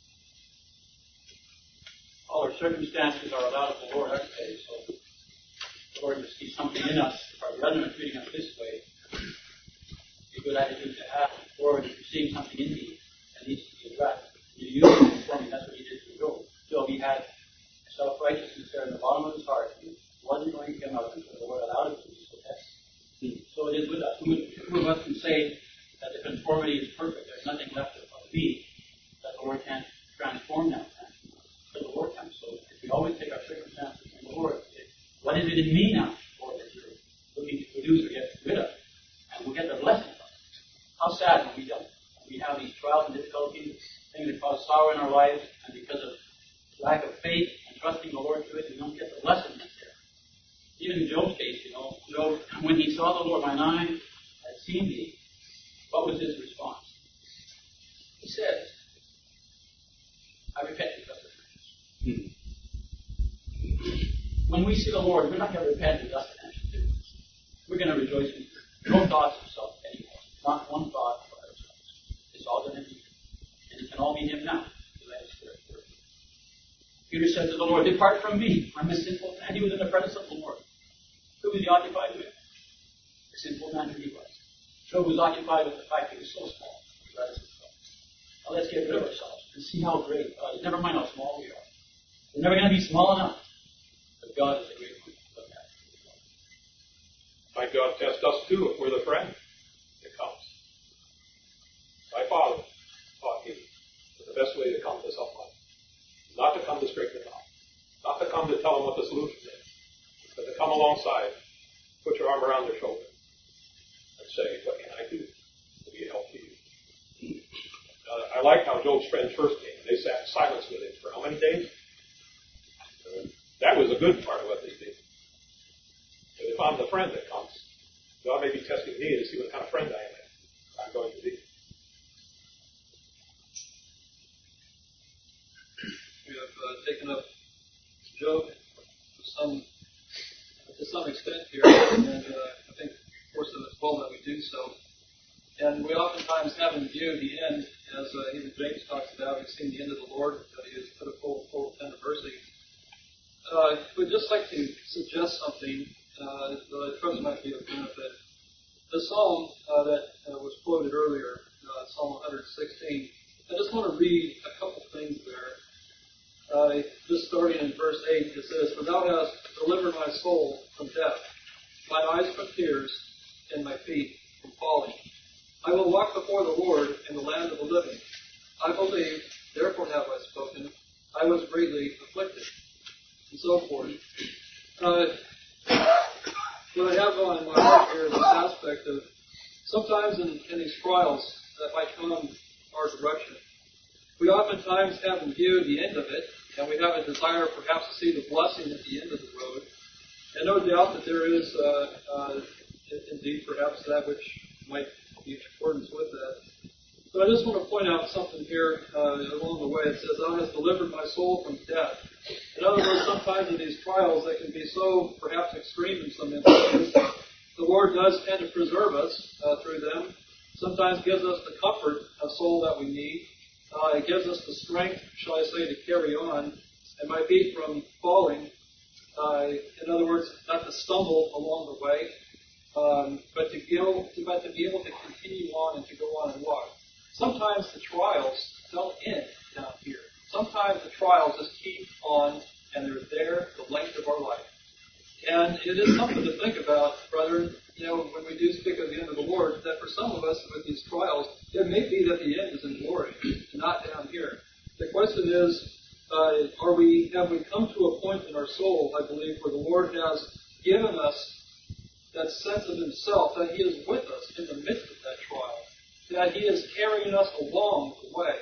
All our circumstances are allowed of the Lord, aren't they? So the Lord must see something in us. If our brethren are treating us this way, it's a good attitude to have. Lord, if you're seeing something in me that needs to be addressed, you use it for me. That's what he did for Job. Job, he had self-righteousness there in the bottom of his heart. He wasn't going to come out until the Lord allowed it to be so test. So it is with us. Who of us can say that the conformity is perfect? There's nothing left of me that the Lord can't transform that. So the Lord can. So if we always take our circumstances from the Lord, what is it in me now, Lord, that you're looking to produce or get rid of? And we'll get the blessing from it. How sad when we don't. We have these trials and difficulties, things that cause sorrow in our lives, and because of lack of faith and trusting the Lord through it, we don't get the lesson that's there. Even in Job's case, Job, when he saw the Lord, mine eye had seen thee, what was his response? He said, I repent because of this. When we see the Lord, we're not going to repent and dust and do. We're going to rejoice in no thoughts of self anymore. Not one thought of ourselves. It's all going to be Him. And it can all be Him now. Peter said to the Lord, depart from me. I'm a sinful man. He was in the presence of the Lord. Who was he occupied with? The sinful man who he was. Job was occupied with the fact that he was so small. Now let's get rid of ourselves and see how great God is. Never mind how small we are. We're never going to be small enough. But God is a great one to look at. Might God test us too if we're the friend that comes. My father taught me that the best way to come to someone is not to come to straighten them out, not to come to tell them what the solution is, but to come alongside, put your arm around their shoulder, and say, what can I do to be a help to you? I like how Job's friends first came. They sat in silence with him for how many days? That was a good part of what they did. But if I'm the friend that comes, God may be testing me to see what kind of friend I'm going to be. We have taken up Job to some extent here, and I think, of course, it's well that we do so. And we oftentimes have in view the end, as even James talks about. We've seen the end of the Lord, that He has put a full 10 verses would just like to suggest something that I trust might be of benefit. The psalm that was quoted earlier, Psalm 116, I just want to read a couple things there. Just starting in verse 8, it says, "For thou hast delivered my soul from death, my eyes from tears, and my feet from falling. I will walk before the Lord in the land of the living. I believed, therefore have I spoken. I was greatly afflicted," and so forth. What I have on my heart here is this aspect of sometimes in these trials that might come our direction, we oftentimes have in view the end of it, and we have a desire perhaps to see the blessing at the end of the road. And no doubt that there is indeed perhaps that which might be in accordance with that. But I just want to point out something here along the way. It says, "Thou hast delivered my soul from death." In other words, sometimes in these trials that can be so perhaps extreme in some instances, the Lord does tend to preserve us through them. Sometimes gives us the comfort of soul that we need. It gives us the strength, shall I say, to carry on. And my feet from falling. In other words, not to stumble along the way, but to be able to continue on and to go on and walk. Sometimes the trials don't end down here. Sometimes the trials just keep on, and they're there the length of our life. And it is something to think about, brethren, when we do speak of the end of the Lord, that for some of us with these trials, it may be that the end is in glory, not down here. The question is, have we come to a point in our soul, I believe, where the Lord has given us that sense of Himself, that He is with us in the midst of that trial, that He is carrying us along the way.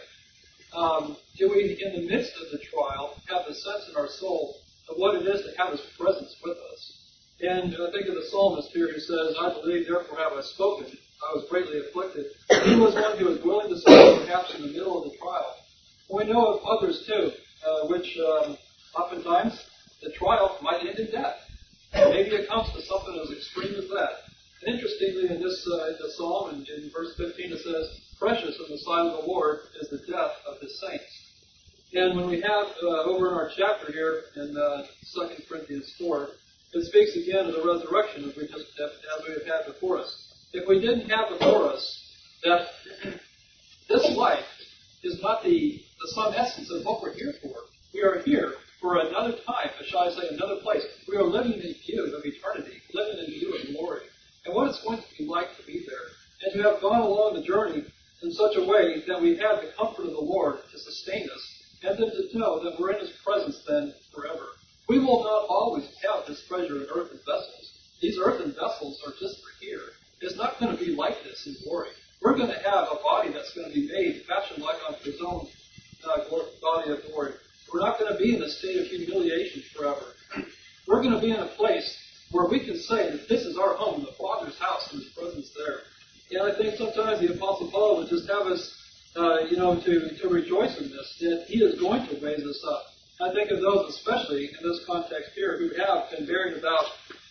Do we, in the midst of the trial, have the sense in our soul of what it is to have His presence with us? And I think of the psalmist here who says, "I believe, therefore have I spoken. I was greatly afflicted." He was one who was willing to speak perhaps in the middle of the trial. We know of others too, which oftentimes the trial might end in death. Maybe it comes to something as extreme as that. And interestingly, in this the psalm, in verse 15, it says, "Precious in the sight of the Lord is the death of His saints." And when we have over in our chapter here in 2 Corinthians 4, it speaks again of the resurrection as we have had before us. If we didn't have before us that this life is not the sum essence of what we're here for. We are here for another time, or shall I say another place. We are living in view of eternity, living in view of glory, and what it's going to be like to be there. And to have gone along the journey in such a way that we have the comfort of the Lord to sustain us, and then to know that we're in His presence then forever. We will not always have this treasure in earthen vessels. These earthen vessels are just for here. It's not going to be like this in glory. We're going to have a body that's going to be made, fashioned like unto His own body of glory. We're not going to be in a state of humiliation forever. We're going to be in a place where we can say that this is our home, the Father's house, and His presence there. And I think sometimes the Apostle Paul would just have us, to rejoice in this, that he is going to raise us up. I think of those, especially in this context here, who have been bearing about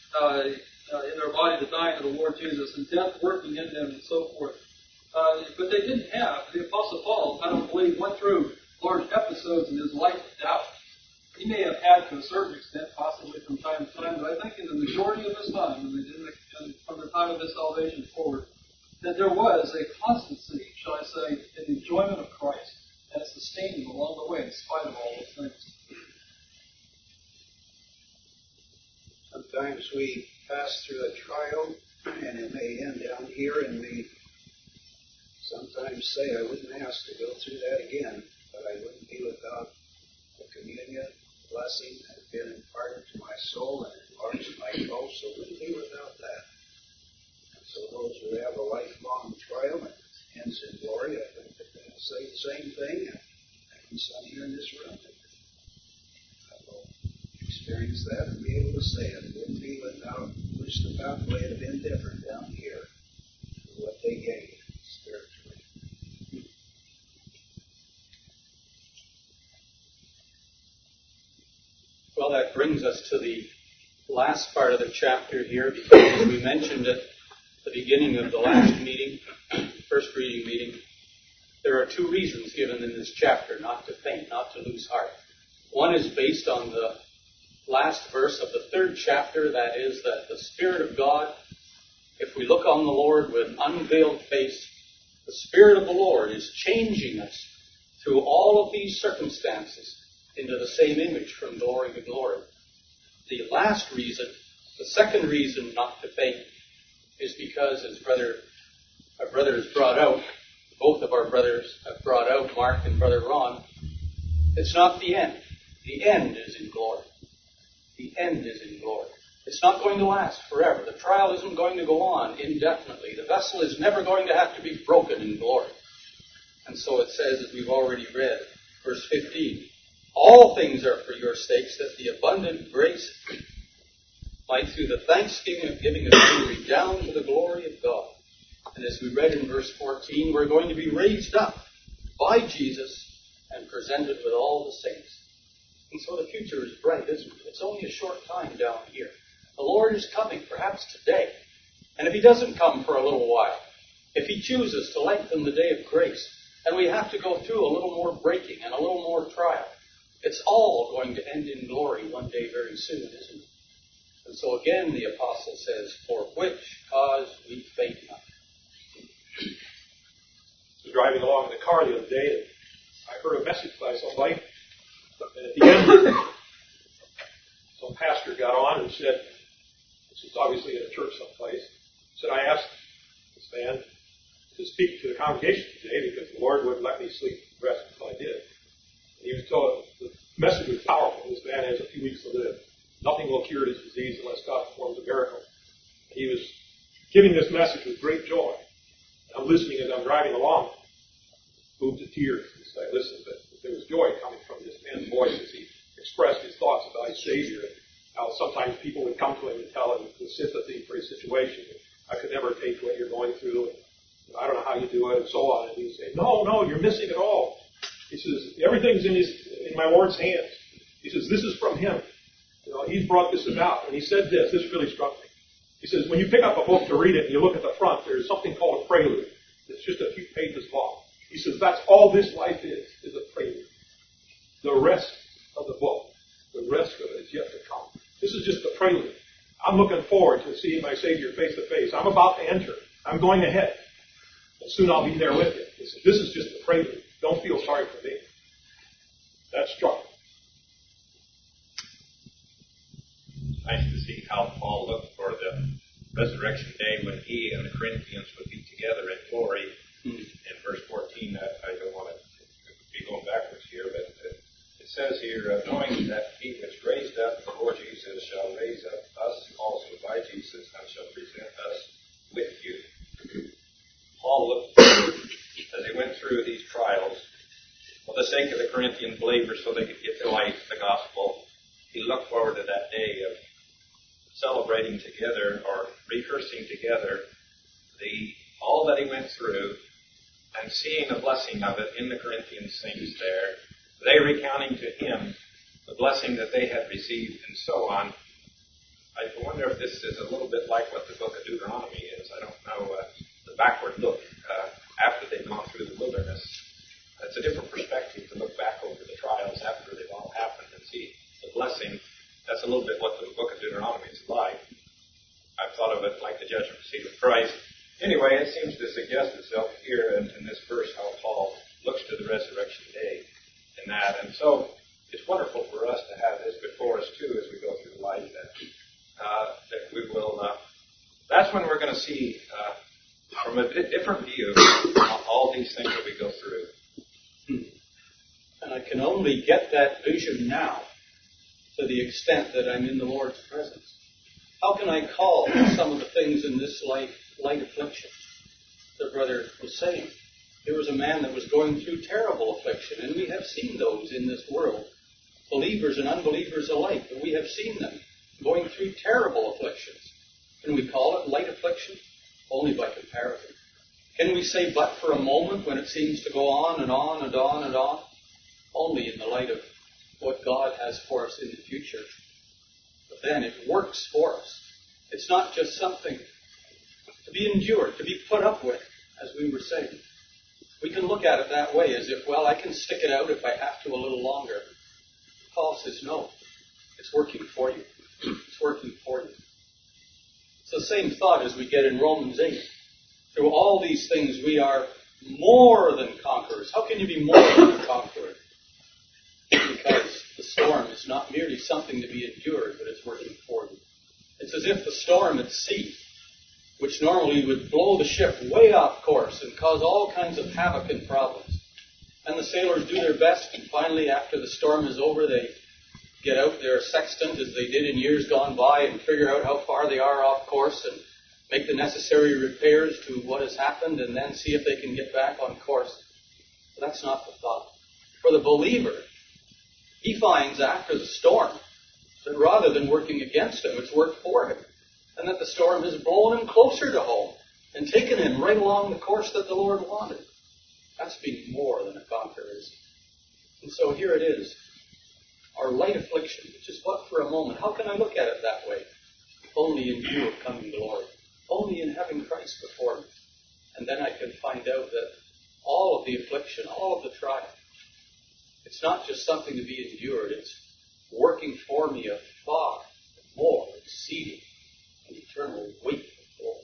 in their body the dying of the Lord Jesus and death working in them and so forth. But they didn't have. The Apostle Paul, I don't believe, went through large episodes in his life of doubt. He may have had to a certain extent, possibly from time to time, but I think in the majority of his time, from the time of his salvation forward, that there was a constancy, shall I say, in the enjoyment of Christ, and it sustained him along the way in spite of all those things. Sometimes we pass through a trial, and it may end down here, and we sometimes say, I wouldn't ask to go through that again, but I wouldn't be without the communion, blessing that had been imparted to my soul and enlarged my soul, so wouldn't be without that. And so those who have a lifelong trial and ends in glory, I think that they'll say the same thing, and some here in this room will experience that and be able to say it. Wouldn't be without, wish the pathway had been different down here for what they gave spiritually. Well, that brings us to the last part of the chapter here, because as we mentioned at the beginning of the last meeting, first reading meeting, there are two reasons given in this chapter not to faint, not to lose heart. One is based on the last verse of the 3rd chapter, that is, that the Spirit of God, if we look on the Lord with unveiled face, the Spirit of the Lord is changing us through all of these circumstances into the same image from glory to glory. The last reason, the second reason not to faint, is because, as our brother has brought out, both of our brothers have brought out, Mark and Brother Ron, it's not the end. The end is in glory. The end is in glory. It's not going to last forever. The trial isn't going to go on indefinitely. The vessel is never going to have to be broken in glory. And so it says, as we've already read, verse 15, all things are for your sakes, that the abundant grace might through the thanksgiving of giving of you redound to the glory of God. And as we read in verse 14, we're going to be raised up by Jesus and presented with all the saints. And so the future is bright, isn't it? It's only a short time down here. The Lord is coming, perhaps today. And if He doesn't come for a little while, if He chooses to lengthen the day of grace, and we have to go through a little more breaking and a little more trial, it's all going to end in glory one day very soon, isn't it? And so again the apostle says, for which cause we faint not. I was driving along in the car the other day, and I heard a message by somebody. And at the end, some pastor got on and said, this was obviously in a church someplace, said, I asked this man to speak to the congregation today because the Lord wouldn't let me sleep the rest until I did. And he was told the message was powerful. This man has a few weeks to live. Nothing will cure his disease unless God performs a miracle. He was giving this message with great joy. I'm listening as I'm driving along, moved to tears as I listened. But there was joy coming from this man's voice as he expressed his thoughts about his Savior. And how sometimes people would come to him and tell him with sympathy for his situation. I could never take what you're going through. And I don't know how you do it, and so on. And he would say, no, you're missing it all. He says, everything's in my Lord's hands. He says, this is from Him. He's brought this about. And he said this really struck me. He says, when you pick up a book to read it and you look at the front, there's something called a prelude. It's just a few pages long. He says, that's all this life is a prelude. The rest of the book, the rest of it is yet to come. This is just the prelude. I'm looking forward to seeing my Savior face to face. I'm about to enter. I'm going ahead. And soon I'll be there with you. He said, this is just the prelude. Don't feel sorry for me. That struck me. Nice to see how Paul looked for the resurrection day when he and the Corinthians would be together in glory. In verse 14, I don't want to be going backwards here, but it says here, knowing that He which raised up the Lord Jesus shall raise up us also by Jesus and shall present us with you. Paul looked forward as he went through these trials for the sake of the Corinthian believers so they could get to life, the gospel. He looked forward to that day of celebrating together or rehearsing together all that he went through and seeing the blessing of it in the Corinthian saints there, they recounting to him the blessing that they had received and so on. I wonder if this is a little bit like what the book of Deuteronomy is. I don't know. The backward look after they've gone through the wilderness. It's a different perspective to look back over the trials after they've all happened and see the blessing. That's a little bit what the book of Deuteronomy is like. I've thought of it like the judgment seat of Christ. Anyway, it seems to suggest itself here in this verse how Paul looks to the resurrection day in that. And so it's wonderful for us to have this before us too as we go through life that we will, that's when we're going to see from a different view all these things that we go through. And I can only get that vision now to the extent that I'm in the Lord's presence. How can I call some of the things in this life light affliction? The brother was saying, there was a man that was going through terrible affliction, and we have seen those in this world, believers and unbelievers alike, but we have seen them going through terrible afflictions. Can we call it light affliction? Only by comparison. Can we say but for a moment when it seems to go on and on and on and on? Only in the light of what God has for us in the future. But then it works for us. It's not just something to be endured, to be put up with, as we were saying. We can look at it that way, as if, well, I can stick it out if I have to a little longer. Paul says, no. It's working for you. It's working for you. It's the same thought as we get in Romans 8. Through all these things we are more than conquerors. How can you be more than a conqueror? Because the storm is not merely something to be endured, but it's working for you. It's as if the storm at sea, which normally would blow the ship way off course and cause all kinds of havoc and problems. And the sailors do their best, and finally, after the storm is over, they get out their sextant, as they did in years gone by, and figure out how far they are off course and make the necessary repairs to what has happened, and then see if they can get back on course. But that's not the thought. For the believer, he finds after the storm that rather than working against him, it's worked for him. And that the storm has blown him closer to home and taken him right along the course that the Lord wanted. That's being more than a conqueror is. And so here it is. Our light affliction, which is but for a moment. How can I look at it that way? Only in view of coming glory. Only in having Christ before me. And then I can find out that all of the affliction, all of the trial, it's not just something to be endured. It's working for me a far more exceeding and eternal weight of glory.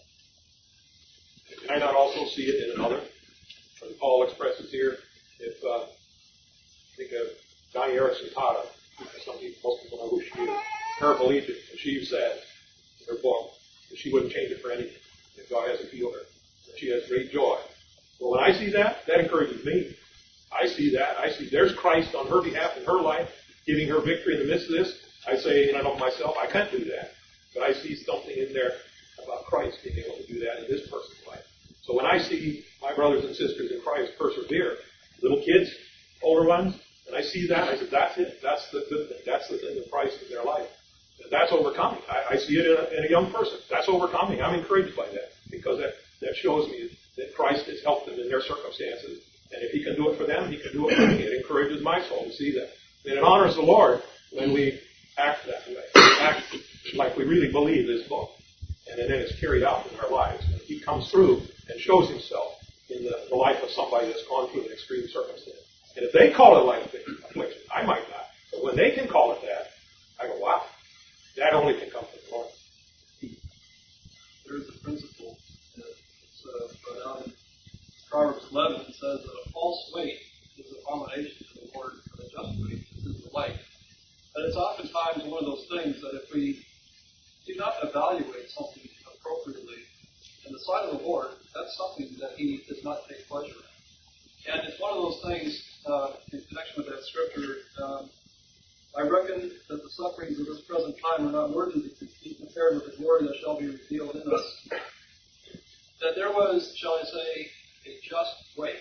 Can I not also see it in another? When Paul expresses here, if think of Johnny Erickson Tata, most people know who she is, paraplegic, and she said in her book that she wouldn't change it for anything, that God hasn't healed her, that she has great joy. Well, when I see that, that encourages me. I see that. I see there's Christ on her behalf in her life, giving her victory in the midst of this. I say, and I know myself, I can't do that. But I see something in there about Christ being able to do that in this person's life. So when I see my brothers and sisters in Christ persevere, little kids, older ones, and I see that, I said, that's it. That's the good thing. That's the thing of Christ in their life. And that's overcoming. I see it in a young person. That's overcoming. I'm encouraged by that because that shows me that Christ has helped them in their circumstances. And if He can do it for them, He can do it for me. It encourages my soul to see that. And it honors the Lord when we act that way. Act like we really believe this book. And then it's carried out in our lives. And He comes through and shows Himself in the life of somebody that's gone through an extreme circumstance. And if they call it life affliction, I might not. But when they can call it that, I go, wow, that only can come from the Lord. There's a principle. It's brought out in Proverbs 11. It says that a false weight is an abomination to the Lord, and a just weight is His delight. But it's oftentimes one of those things that if we do not evaluate something appropriately in the sight of the Lord, that's something that He does not take pleasure in. And it's one of those things, in connection with that scripture, I reckon that the sufferings of this present time are not worthy to be compared with the glory that shall be revealed in us. That there was, shall I say, a just weight,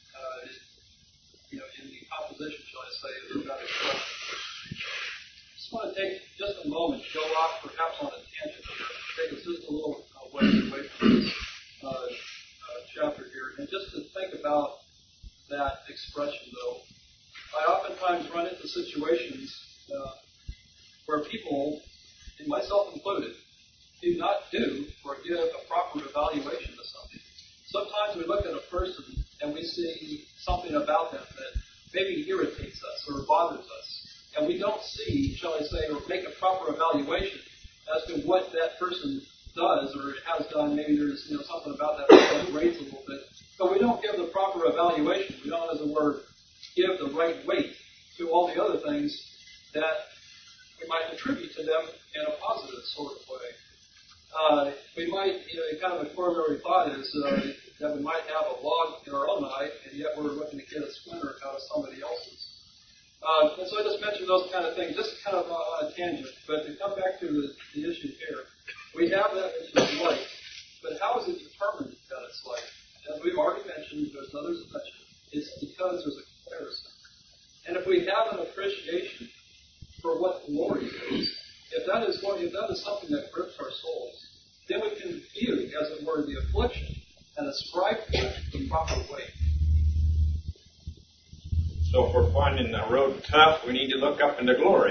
in the composition, shall I say, of that expression. I just want to take just a moment to go off perhaps on a tangent here, take us just a little away from this chapter here, and just to think about that expression, though. I oftentimes run into situations where people, and myself included, do not do or give a proper evaluation to something. Sometimes we look at a person and we see something about them that maybe irritates us or bothers us, and we don't see, shall I say, or make a proper evaluation as to what that person does or has done. Maybe there's something about that person that grates a little bit, but we don't give the proper evaluation. We don't, as it were, give the right weight to all the other things that we might attribute to them in a positive sort of way. We might, kind of a corollary thought is that we might have a log in our own eye, and yet we're looking to get a splinter out of somebody else's. And so I just mentioned those kind of things, just kind of on a tangent. But to come back to the issue here, we have that which is light, but how is it determined that it's light? As we've already mentioned, there's others that mentioned, it's because there's a comparison. And if we have an appreciation for what glory is, if that is something that grips our souls, then we can view, as it were, the affliction and ascribe to it the proper weight. So if we're finding the road tough, we need to look up into glory.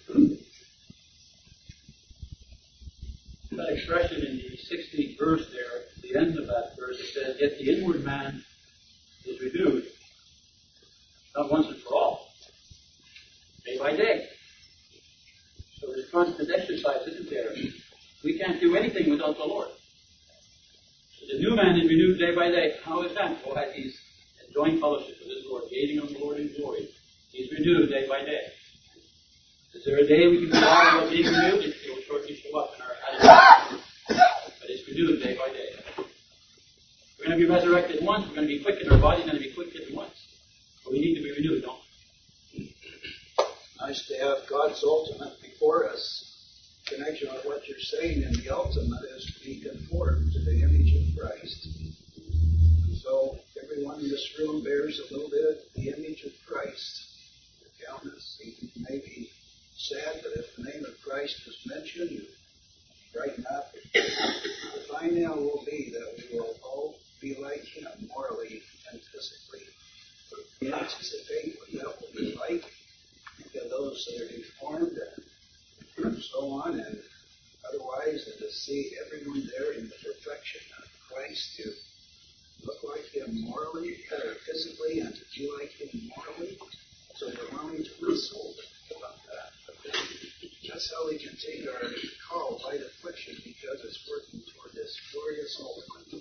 That expression in the 16th verse there, the end of that verse, it says, "Yet the inward man is renewed, not once and for all, day by day." constant exercise, isn't there? We can't do anything without the Lord. The new man is renewed day by day. How is that? Well, as he's enjoying fellowship with his Lord, gazing on the Lord in glory, he's renewed day by day. Is there a day we can be wrong about being renewed? It will shortly show up in our attitude. But it's renewed day by day. We're going to be resurrected once. We're going to be quickened. Our body's going to be quickened once. But we need to be renewed, don't we? Nice to have God's ultimate before us. In connection with what you're saying, and the ultimate is to be conformed to the image of Christ. So everyone in this room bears a little bit of the image of Christ. Countless, it may be sad, but if the name of Christ is mentioned, you brighten up. The final will be that we will all be like Him, morally and physically. The anticipate what that will be like to those that are deformed and so on, and otherwise, and to see everyone there in the perfection of Christ, to look like Him morally, physically, and to be like Him morally. So we're willing to wrestle about that. That's how we can take our call, light affliction, because it's working toward this glorious ultimate.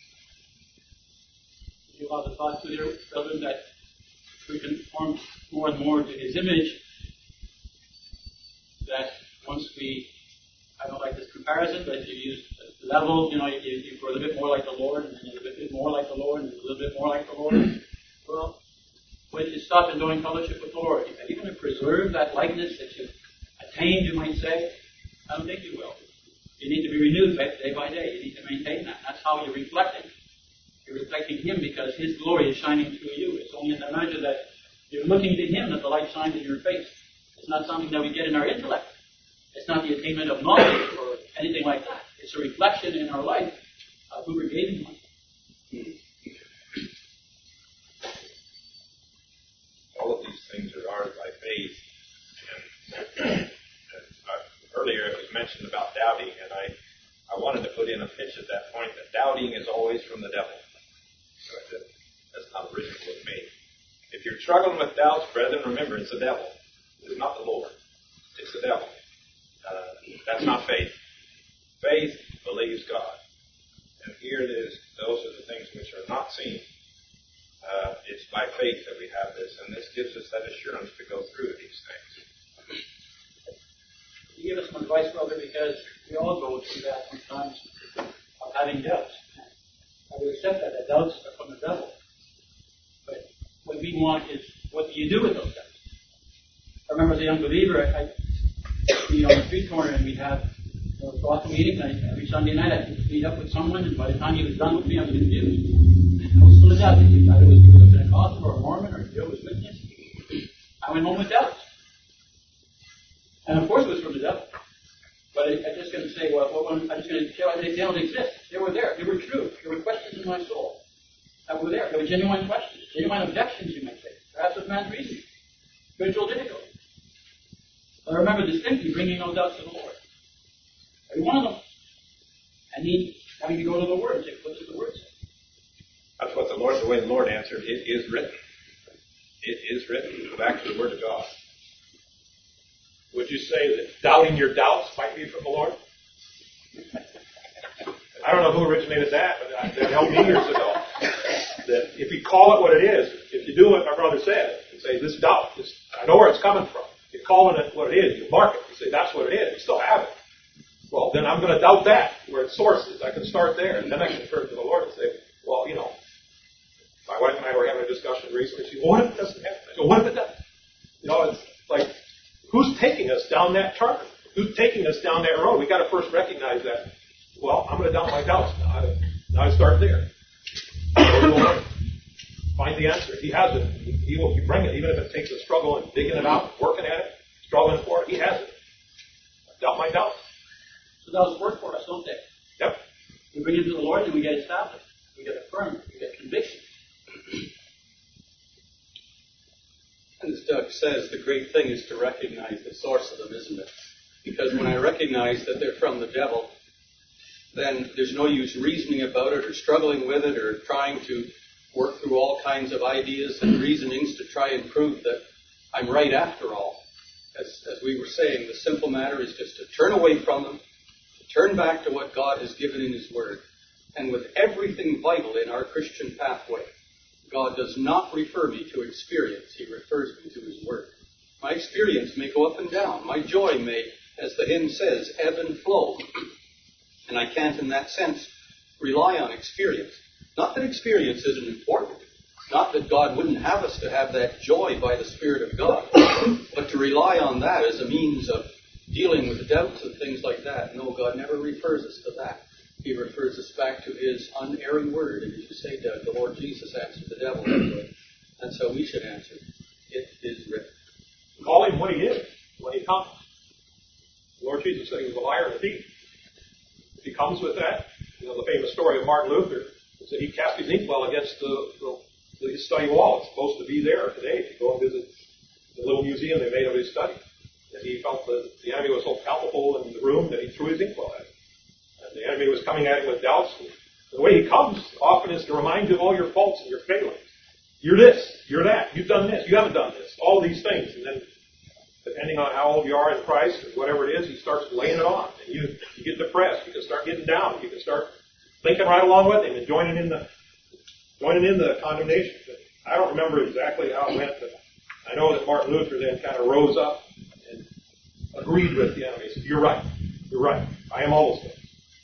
You have the thought to there, brother, that we conform more and more to His image, that once we, I don't like this comparison, but you use levels, you go a little bit more like the Lord, and then a little bit more like the Lord, and a little bit more like the Lord. Well, when you stop enjoying fellowship with the Lord, are you going to preserve that likeness that you've attained, you might say? I don't think you will. You need to be renewed day by day. You need to maintain that. That's how you're reflecting. You're reflecting Him because His glory is shining through you. It's only in the measure that you're looking to Him that the light shines in your face. It's not something that we get in our intellect. It's not the attainment of knowledge or anything like that. It's a reflection in our life of who we're gazing on. All of these things are ours by faith. And earlier it was mentioned about doubting, and I wanted to put in a pitch at that point that doubting is always from the devil. That's not original with me. If you're struggling with doubts, brethren, remember it's the devil. It's not the Lord. It's the devil. That's not faith. Faith believes God. And here it is. Those are the things which are not seen. It's by faith that we have this, and this gives us that assurance to go through these things. You give us some advice, brother, because we all go through that sometimes of having doubts. I would accept that doubts are from the devil. But what we want is, what do you do with those doubts? I remember as a young believer, I'd be on the street corner and we'd have gospel meetings. Every Sunday night I'd meet up with someone, and by the time he was done with me, I was confused. I was full of doubt. Either he was a Pentecostal or a Mormon or a Jehovah's Witness. I went home with doubts. And of course it was from the devil. But I'm just going to say, I'm just going to tell you they don't exist. They were there. They were true. There were questions in my soul that were there. There were genuine questions, genuine objections, you might say. Perhaps with man's reasoning. Spiritual difficulty. But I remember distinctly bringing those doubts to the Lord. Every one of them. And He having to go to the Word and say, what does the Word say? That's what the way the Lord answered, it is written. It is written. Go back to the Word of God. Would you say that doubting your doubts might be from the Lord? I don't know who originated that, but that helped me years ago. That if you call it what it is, if you do what my brother said, and say, this doubt, I know where it's coming from. You call it what it is, you mark it, you say, that's what it is, you still have it. Well, then I'm going to doubt that, where its source is. I can start there, and then I can turn to the Lord and say, well, my wife and I were having a discussion recently. She said, what if it doesn't happen? I go, what if it does? It's like, who's taking us down that turn? Who's taking us down that road? We've got to first recognize that, well, I'm going to doubt my doubts now. I start there. Find the answer. He has it. He will bring it, even if it takes a struggle and digging it out, working at it, struggling for it. He has it. Doubt my doubts. So doubts work for us, don't they? Yep. We bring it to the Lord and we get established. We get affirmed. We get conviction. And as Doug says, the great thing is to recognize the source of them, isn't it? Because when I recognize that they're from the devil, then there's no use reasoning about it or struggling with it or trying to work through all kinds of ideas and reasonings to try and prove that I'm right after all. as we were saying, the simple matter is just to turn away from them, to turn back to what God has given in His Word. And with everything vital in our Christian pathway, God does not refer me to experience. He refers me to His Word. My experience may go up and down. My joy may, as the hymn says, ebb and flow. And I can't, in that sense, rely on experience. Not that experience isn't important. Not that God wouldn't have us to have that joy by the Spirit of God. But to rely on that as a means of dealing with doubts and things like that. No, God never refers us to that. He refers us back to His unerring Word. And as you say, Doug, the Lord Jesus answered the devil that way. That's how we should answer. It is written. Call Him what He is when He comes. The Lord Jesus said He was a liar and a thief. If He comes with that, the famous story of Martin Luther is that he cast his inkwell against the study wall. It's supposed to be there today. If you go and visit the little museum they made of his study. And he felt that the enemy was so palpable in the room that he threw his inkwell at it. And the enemy was coming at him with doubts. And the way he comes often is to remind you of all your faults and your failings. You're this, you're that, you've done this, you haven't done this, all these things. And then, depending on how old you are in Christ or whatever it is, he starts laying it on. And you get depressed. You can start getting down. You can start thinking right along with him and joining in the condemnation. But I don't remember exactly how it went, but I know that Martin Luther then kind of rose up and agreed with the enemy. He said, you're right. I am all those things.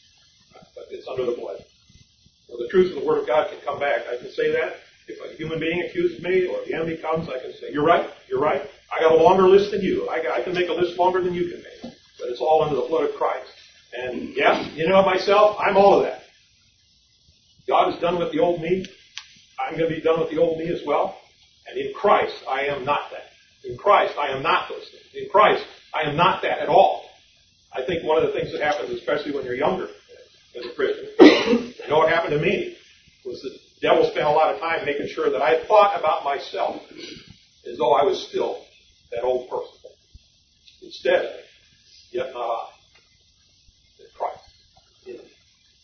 But it's under the blood. So the truth of the Word of God can come back. I can say that. If a human being accuses me or the enemy comes, I can say, you're right. I got a longer list than you. I can make a list longer than you can make. But it's all under the blood of Christ. And yes, myself, I'm all of that. God is done with the old me. I'm going to be done with the old me as well. And in Christ, I am not that. In Christ, I am not those things. In Christ, I am not that at all. I think one of the things that happens, especially when you're younger as a Christian, I know what happened to me, was the devil spent a lot of time making sure that I thought about myself as though I was still that old person. Instead, yet not I, but Christ in me.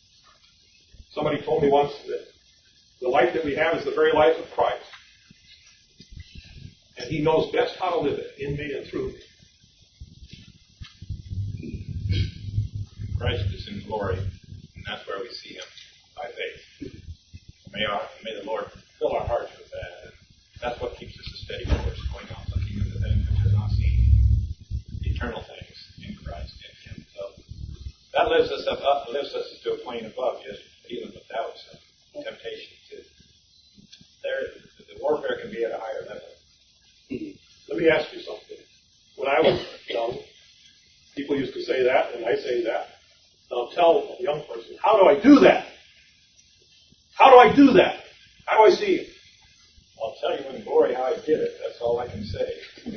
Somebody told me once that the life that we have is the very life of Christ. And He knows best how to live it in me and through me. Christ is in glory, and that's where we see Him by faith. May the Lord fill our hearts with that. And that's what keeps us a steady course going on, looking at the things which are not seen, eternal things in Christ, in Him. So that lifts us to a plane above just dealing with doubts and temptation too. The warfare can be at a higher level. Let me ask you something. When I was young, people used to say that, and I say that. Now tell a young person, how do I do that? How do I do that? How do I see Him? I'll tell you in glory how I did it. That's all I can say.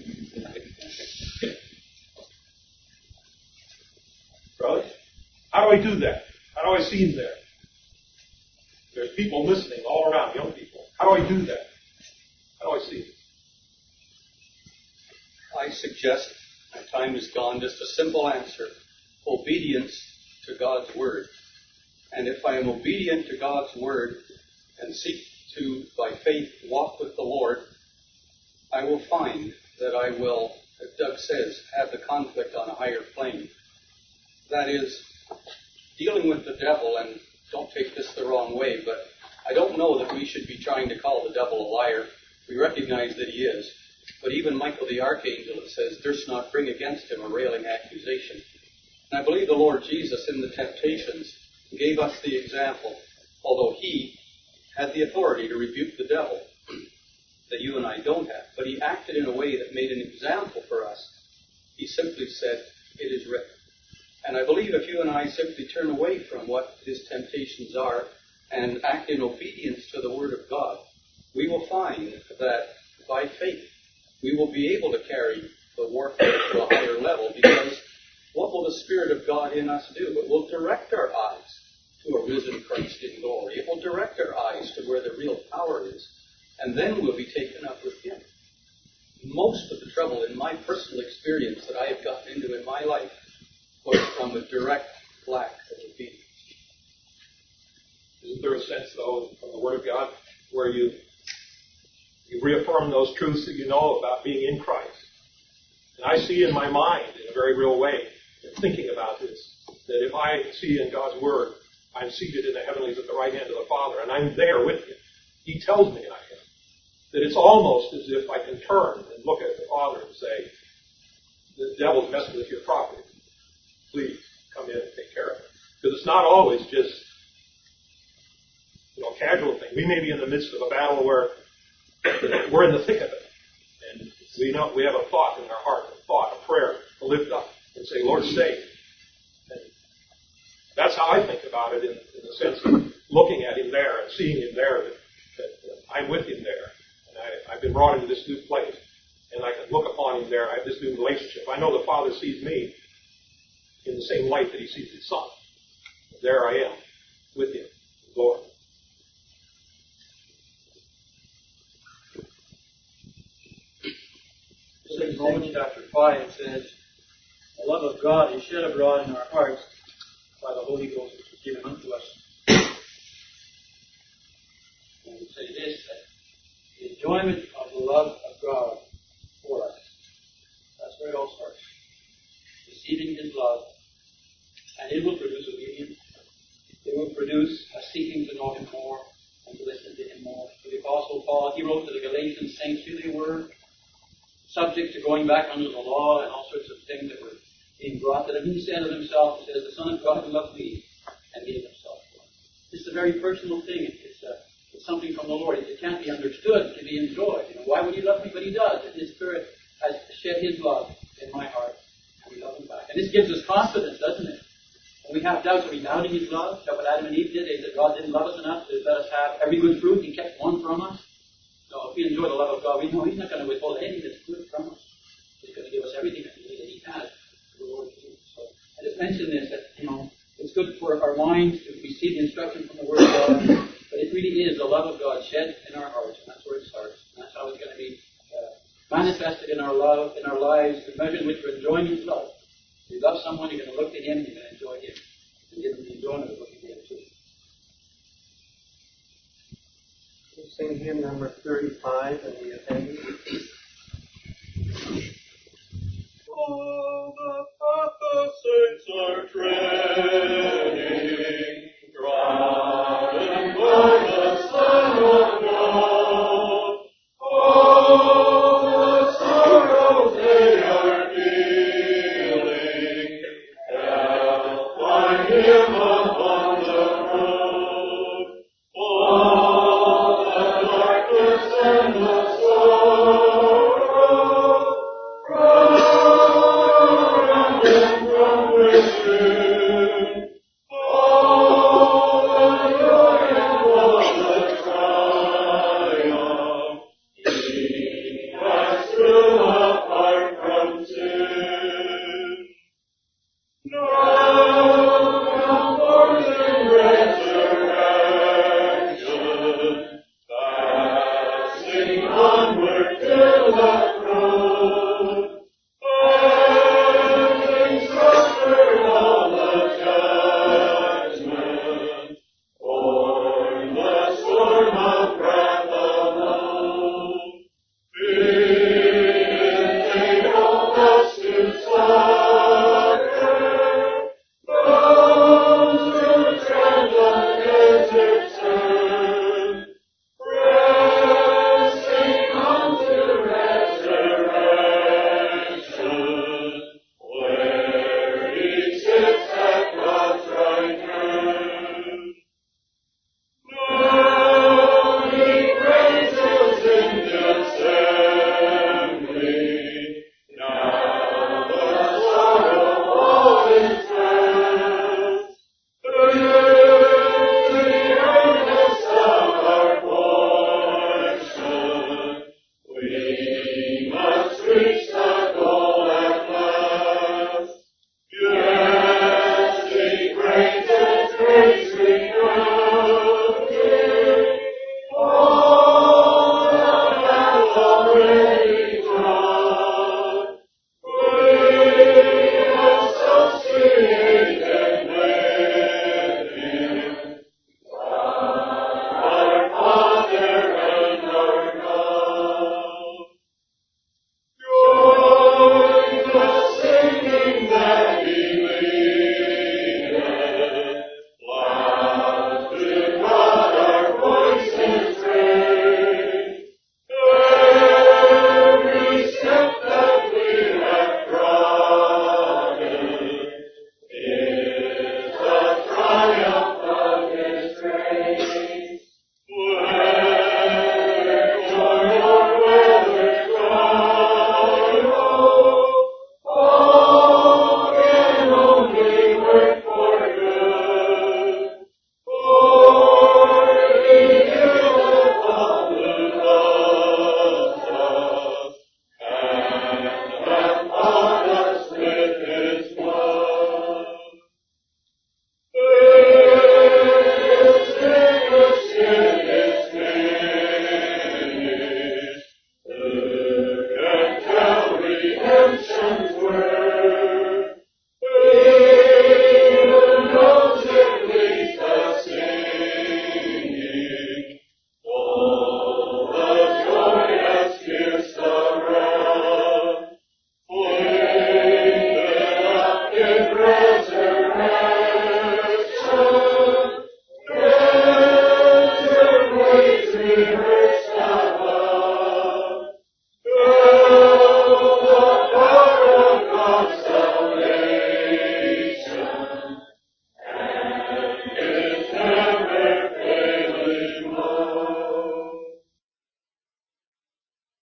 Brother, how do I do that? How do I see Him there? There's people listening all around, young people. How do I do that? How do I see Him? I suggest, my time is gone, just a simple answer. Obedience to God's Word. And if I am obedient to God's Word and seek to, by faith, walk with the Lord, I will find that I will, as Doug says, have the conflict on a higher plane. That is, dealing with the devil, and don't take this the wrong way, but I don't know that we should be trying to call the devil a liar. We recognize that he is. But even Michael the Archangel, it says, durst not bring against him a railing accusation. And I believe the Lord Jesus in the temptations gave us the example, although He had the authority to rebuke the devil, that you and I don't have. But He acted in a way that made an example for us. He simply said, it is written. And I believe if you and I simply turn away from what His temptations are and act in obedience to the Word of God, we will find that by faith we will be able to carry the warfare to a higher level, because what will the Spirit of God in us do? It will direct our eyes to a risen Christ in glory. It will direct our eyes to where the real power is, and then we'll be taken up with Him. Most of the trouble in my personal experience that I have gotten into in my life was from a direct lack of obedience. Isn't there a sense, though, from the Word of God, where you reaffirm those truths that you know about being in Christ? And I see in my mind, in a very real way, thinking about this, that if I see in God's Word, I'm seated in the heavenlies at the right hand of the Father, and I'm there with Him. He tells me I am. That it's almost as if I can turn and look at the Father and say, the devil's messing with your property. Please come in and take care of it. Because it's not always just, a casual thing. We may be in the midst of a battle where we're in the thick of it. And we have a thought in our heart, a prayer to lift up and say, Lord, save. And that's how I think about it in the sense of looking at Him there and seeing Him there, that I'm with Him there. And I've been brought into this new place. And I can look upon Him there. I have this new relationship. I know the Father sees me in the same light that He sees His Son. There I am with Him, Lord. In Romans chapter 5, it says, the love of God is shed abroad in our hearts by the Holy Ghost which is given unto us. And we say this, that the enjoyment of the love of God for us, that's where it all starts. Receiving His love, and it will produce obedience. It will produce a seeking to know Him more and to listen to Him more. The Apostle Paul, he wrote to the Galatian saints, here they were, subject to going back under the law and all sorts of things that were being brought to them. He said of himself, he says, the Son of God who loved me and gave Himself for me. It's a very personal thing. It's something from the Lord. It can't be understood. It can be enjoyed. Why would He love me? But He does. And His Spirit has shed His love in my heart, and we love Him back. And this gives us confidence, doesn't it? When we have doubts, are we doubting His love? Is that what Adam and Eve did? Is that God didn't love us enough to let us have every good fruit? He kept one from us? No, if we enjoy the love of God, we know He's not going to withhold anything that's good from us. He's going to give us everything that He has. The Lord Jesus. So I just mentioned this, that, it's good for our minds to receive the instruction from the Word of God, but it really is the love of God shed in our hearts, and that's where it starts. And that's how it's going to be manifested in our love, in our lives, the measure in which we're enjoying His love. If you love someone, you're going to look to Him, and you're going to enjoy Him, and give Him the enjoyment of looking at Him too. Sing hymn number 35 in the appendix. Oh, the path the saints are treading, trodden by the Son of God. Oh, the sorrows they are feeling, help find Him upon the road. Oh, the darkness and the sorrow, around them from within. Oh, the joy and all the triumph, He has through apart from sin. Now come forth in